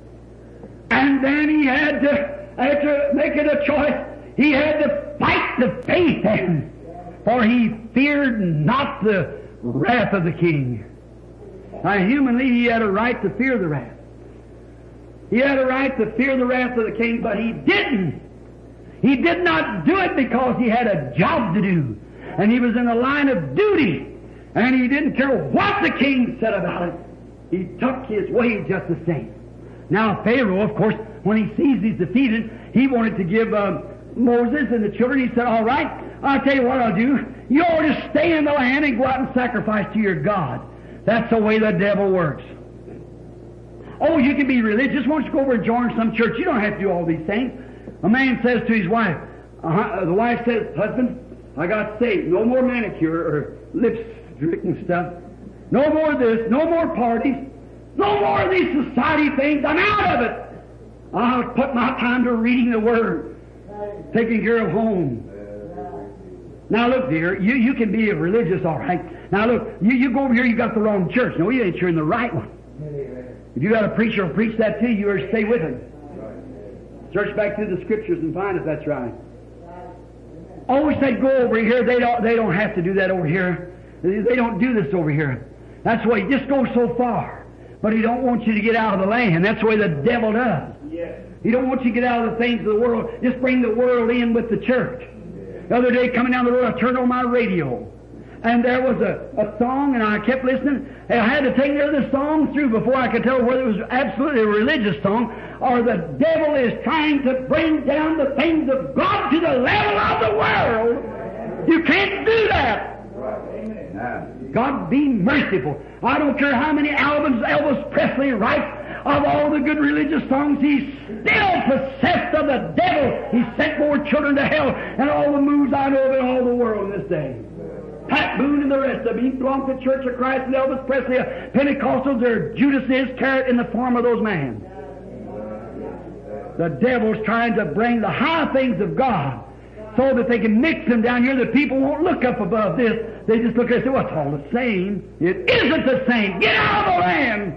And then he had to, after making a choice, he had to fight the faith then. For he feared not the wrath of the king. Now, humanly, he had a right to fear the wrath. He had a right to fear the wrath of the king, but he didn't. He did not do it because he had a job to do. And he was in a line of duty. And he didn't care what the king said about it. He took his way just the same. Now, Pharaoh, of course, when he sees he's defeated, he wanted to give uh, Moses and the children, he said, all right, I'll tell you what I'll do. You ought to stay in the land and go out and sacrifice to your God. That's the way the devil works. Oh, you can be religious. Why don't you go over and join some church? You don't have to do all these things. A man says to his wife, uh, the wife says, husband, I got saved. No more manicure or lipstick and stuff. No more of this. No more parties. No more of these society things. I'm out of it. I'll put my time to reading the Word, taking care of home. Now look, dear, you, you can be a religious, all right. Now look, you, you go over here, you got the wrong church. No, you ain't sure in the right one. If you got a preacher who'll preach that to you, you better stay with him. Search back through the Scriptures and find if that's right. Always say go over here. They don't, they don't have to do that over here. They don't do this over here. That's why you just go so far. but he don't want you to get out of the land. That's the way the devil does. He don't want you to get out of the things of the world. Just bring the world in with the church. The other day, coming down the road, I turned on my radio, and there was a, a song, and I kept listening. And I had to take the other song through before I could tell whether it was absolutely a religious song or the devil is trying to bring down the things of God to the level of the world. You can't do that. God be merciful. I don't care how many albums Elvis Presley writes of all the good religious songs, he's still possessed of the devil. He sent more children to hell, and all the moves I know of in all the world in this day. Pat Boone and the rest of them, he belonged to the Church of Christ, and Elvis Presley, Pentecostals, are Judas Iscariot in the form of those men. The devil's trying to bring the high things of God so that they can mix them down here. The people won't look up above this. They just look at it and say, well, it's all the same. It isn't the same. Get out of the land.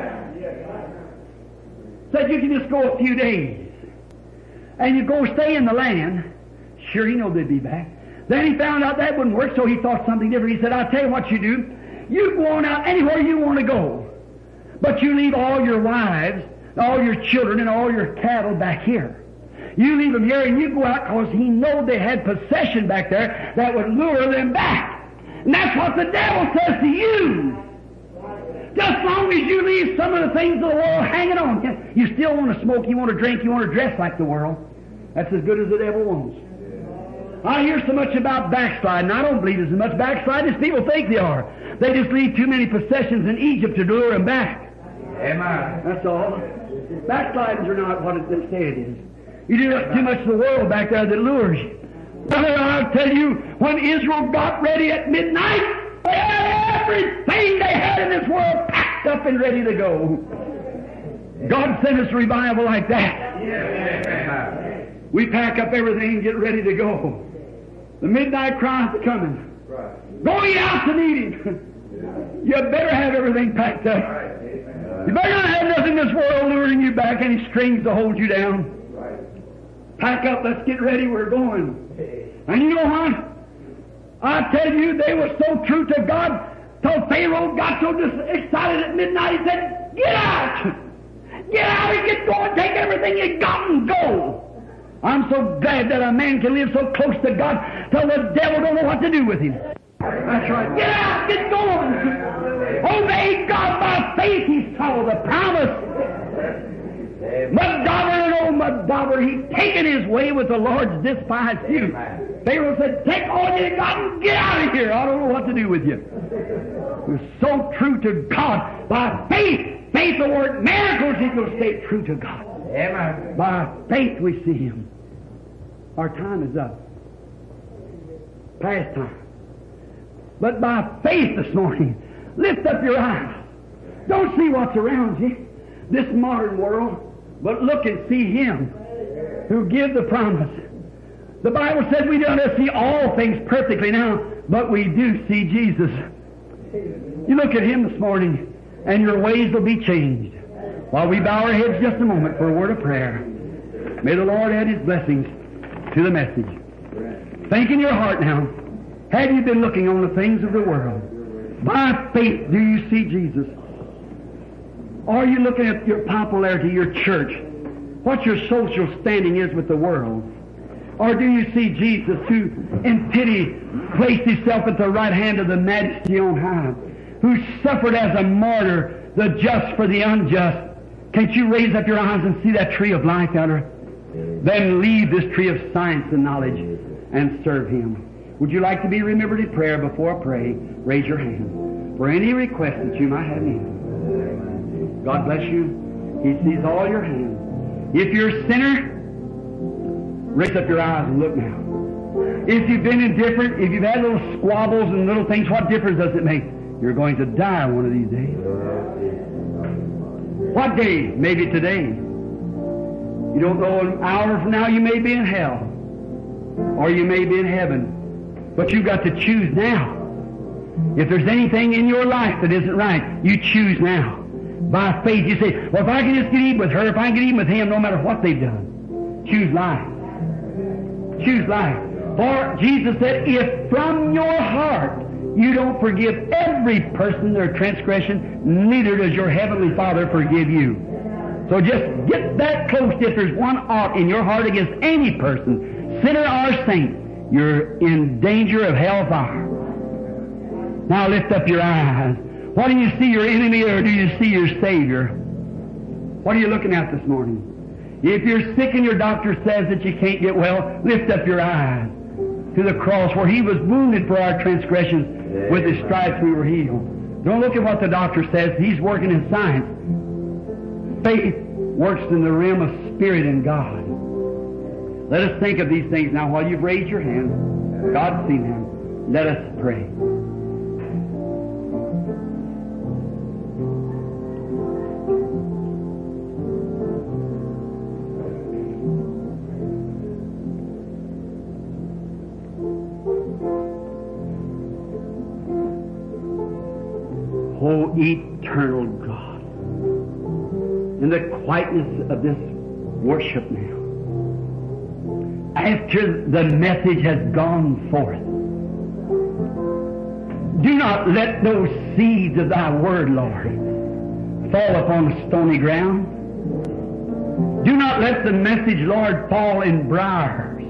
Said you can just go a few days. And you go stay in the land. Sure, he knew they'd be back. Then he found out that wouldn't work, so he thought something different. He said, I'll tell you what you do. You go on out anywhere you want to go. But you leave all your wives, all your children, and all your cattle back here. You leave them here and you go out because he knew they had possession back there that would lure them back. And that's what the devil says to you. Just long as you leave some of the things of the world hanging on you, you still want to smoke, you want to drink, you want to dress like the world. That's as good as the devil wants. I hear so much about backsliding. I don't believe there's as much backsliding as people think they are. They just leave too many possessions in Egypt to lure them back. Amen. That's all. Backslidings are not what they say it is. You do too much of the world back there that lures you. Brother, I'll tell you, when Israel got ready at midnight, everything they had in this world packed up and ready to go. God sent us a revival like that. We pack up everything and get ready to go. The midnight cry is coming. Go ye out to meet him. You better have everything packed up. You better not have nothing in this world luring you back, any strings to hold you down. Pack up, let's get ready, we're going. And you know what? I tell you, they were so true to God, till Pharaoh got so dis- excited at midnight, he said, get out! Get out and get going, take everything you got and go! I'm so glad that a man can live so close to God till the devil don't know what to do with him. That's right. Get out, get going! Obey God by faith, he saw the promise. Mud dauber and old mud dauber, he's taken his way with the Lord's despised few. Pharaoh said, take all you got and get out of here. I don't know what to do with you. We're so true to God. By faith, faith will work miracles if you'll stay true to God. Amen. By faith we see Him. Our time is up. Past time. But by faith this morning, lift up your eyes. Don't see what's around you, this modern world, but look and see Him who gives the promise. The Bible says we don't see all things perfectly now, but we do see Jesus. You look at Him this morning, and your ways will be changed. While we bow our heads just a moment for a word of prayer, may the Lord add His blessings to the message. Think in your heart now, have you been looking on the things of the world? By faith, do you see Jesus? Are you looking at your popularity, your church, what your social standing is with the world? Or do you see Jesus who, in pity, placed Himself at the right hand of the Majesty on high, who suffered as a martyr, the just for the unjust? Can't you raise up your eyes and see that tree of life out there? Then leave this tree of science and knowledge and serve Him. Would you like to be remembered in prayer before I pray? Raise your hand for any request that you might have in. God bless you. He sees all your hands. If you're a sinner, raise up your eyes and look now. If you've been indifferent, if you've had little squabbles and little things, what difference does it make? You're going to die one of these days. What day? Maybe today. You don't know, an hour from now you may be in hell, or you may be in heaven. But you've got to choose now. If there's anything in your life that isn't right, you choose now. By faith, you say, well, if I can just get even with her, if I can get even with him, no matter what they've done, choose life. Choose life. For Jesus said, if from your heart You don't forgive every person their transgression, neither does your heavenly Father forgive you. So just get that close. If there's one ought in your heart against any person, sinner or saint, you're in danger of hellfire. Now lift up your eyes. What do you see, your enemy, or do you see your Savior? What are you looking at this morning? If you're sick and your doctor says that you can't get well, lift up your eyes to the cross where He was wounded for our transgressions. With His stripes we were healed. Don't look at what the doctor says. He's working in science. Faith works in the realm of spirit and God. Let us think of these things now while you've raised your hand. God's seen them. Let us pray. O eternal God, in the quietness of this worship now, after the message has gone forth, do not let those seeds of Thy Word, Lord, fall upon stony ground. Do not let the message, Lord, fall in briars,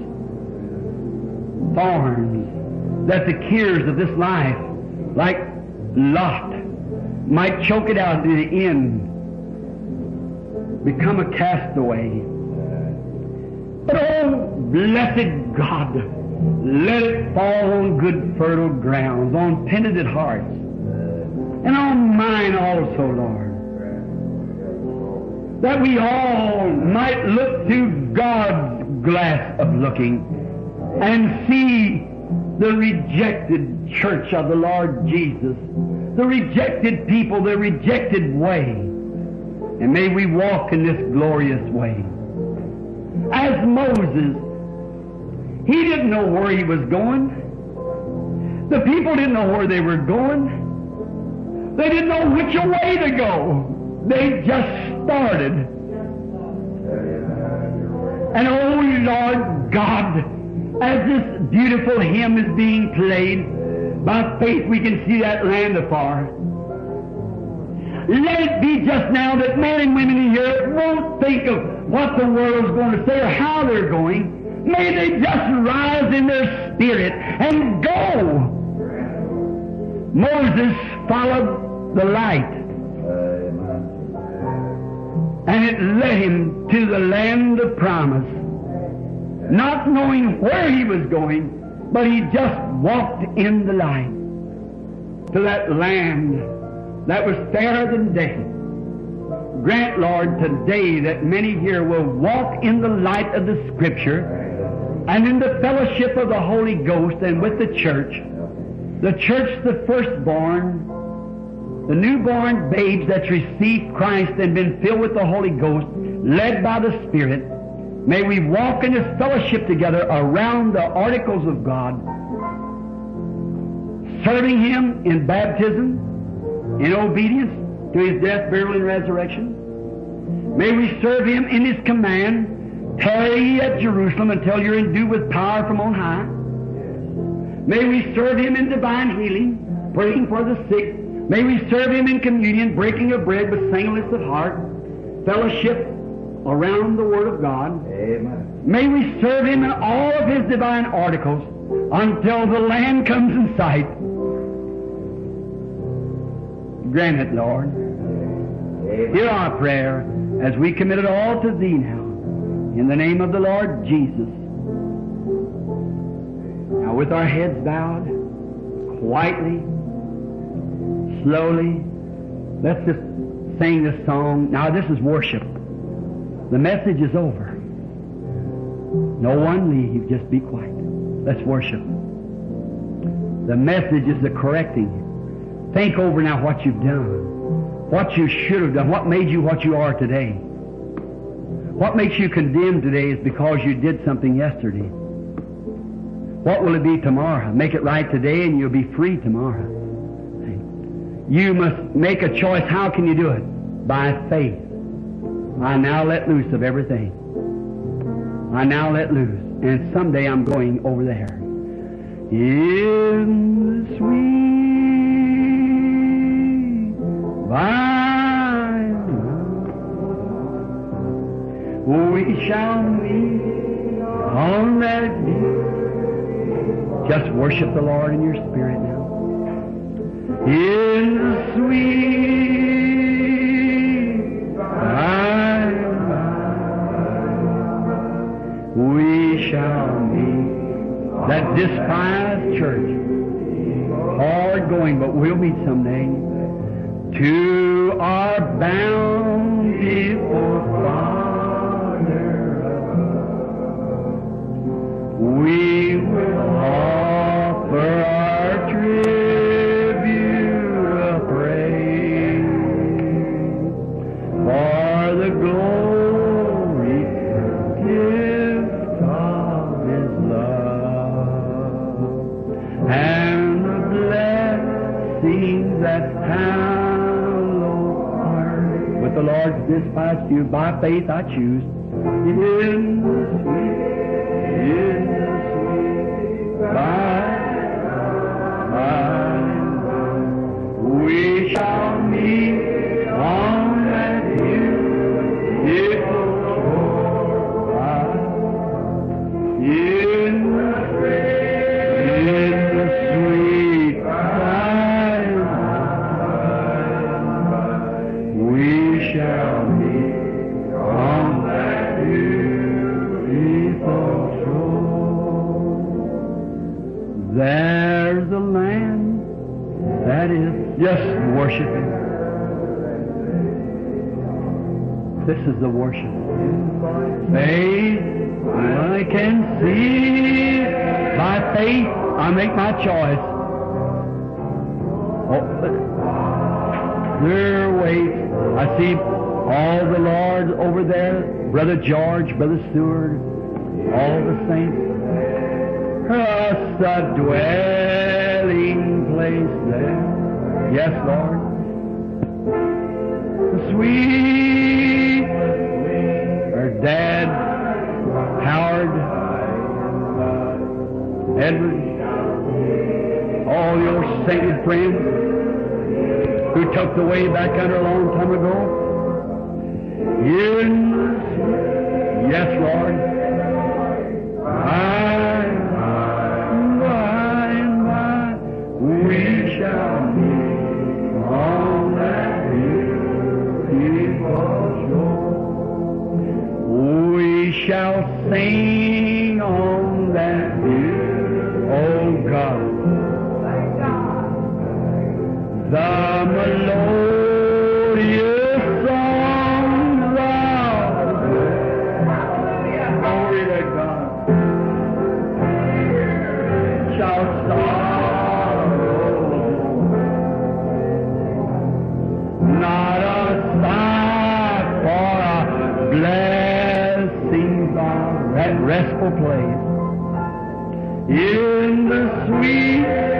thorns, that the cares of this life, like Lot, might choke it out to the end, become a castaway. But oh, blessed God, let it fall on good fertile grounds, on penitent hearts, and on mine also, Lord, that we all might look through God's glass of looking and see the rejected church of the Lord Jesus, the rejected people, the rejected way. And may we walk in this glorious way. As Moses, he didn't know where he was going. The people didn't know where they were going. They didn't know which way to go. They just started. And oh Lord God, as this beautiful hymn is being played, by faith we can see that land afar. Let it be just now that men and women in here won't think of what the world is going to say or how they're going. May they just rise in their spirit and go. Moses followed the light, and it led him to the land of promise, not knowing where he was going, but he just walked in the light to that land that was fairer than day. Grant, Lord, today that many here will walk in the light of the Scripture and in the fellowship of the Holy Ghost and with the church. The church, the firstborn, the newborn babes that's received Christ and been filled with the Holy Ghost, led by the Spirit. May we walk in this fellowship together around the articles of God, serving Him in baptism, in obedience to His death, burial, and resurrection. May we serve Him in His command, tarry ye at Jerusalem until you're endued with power from on high. May we serve Him in divine healing, praying for the sick. May we serve Him in communion, breaking of bread with singleness of heart, fellowship around the Word of God. Amen. May we serve Him in all of His divine articles until the land comes in sight. Grant it, Lord. Amen. Hear our prayer as we commit it all to Thee now. In the name of the Lord Jesus. Now with our heads bowed, quietly, slowly, let's just sing this song. Now this is worship. The message is over. No one leave, just be quiet. Let's worship. The message is the correcting. Think over now what you've done, what you should have done, what made you what you are today. What makes you condemned today is because you did something yesterday. What will it be tomorrow? Make it right today and you'll be free tomorrow. You must make a choice. How can you do it? By faith. I now let loose of everything. I now let loose. And someday I'm going over there. In the sweet shall meet on that day. Just worship the Lord in your spirit now. In the sweet by and by, we shall meet that despised church. Hard going, but we'll meet someday. To our bountiful Father, we will offer our tribute of praise for the glory gift of His love and the blessings that hallow our. With the Lord's dispatch to you, by faith I choose. In the sweet, in the sweet by and by, we shall meet on that beautiful shore. In the in the sweet by and by, we shall meet on that beautiful shore. There's a land that is just worshiping. This is the worship. Faith, I can see. By faith, I make my choice. Oh, there waits. I see all the Lords over there, Brother George, Brother Stewart, all the saints. Us a dwelling place there. Yes, Lord. The sweet, our Dad, Howard, Edward, all your sainted friends who took the way back under a long time ago. In the sweet, yes, Lord. By and by, we shall meet on that beautiful shore. We shall sing on that beautiful, oh God, the melodious songs of glory to God shall sorrow not a sigh for a blessing from that restful place in the sweet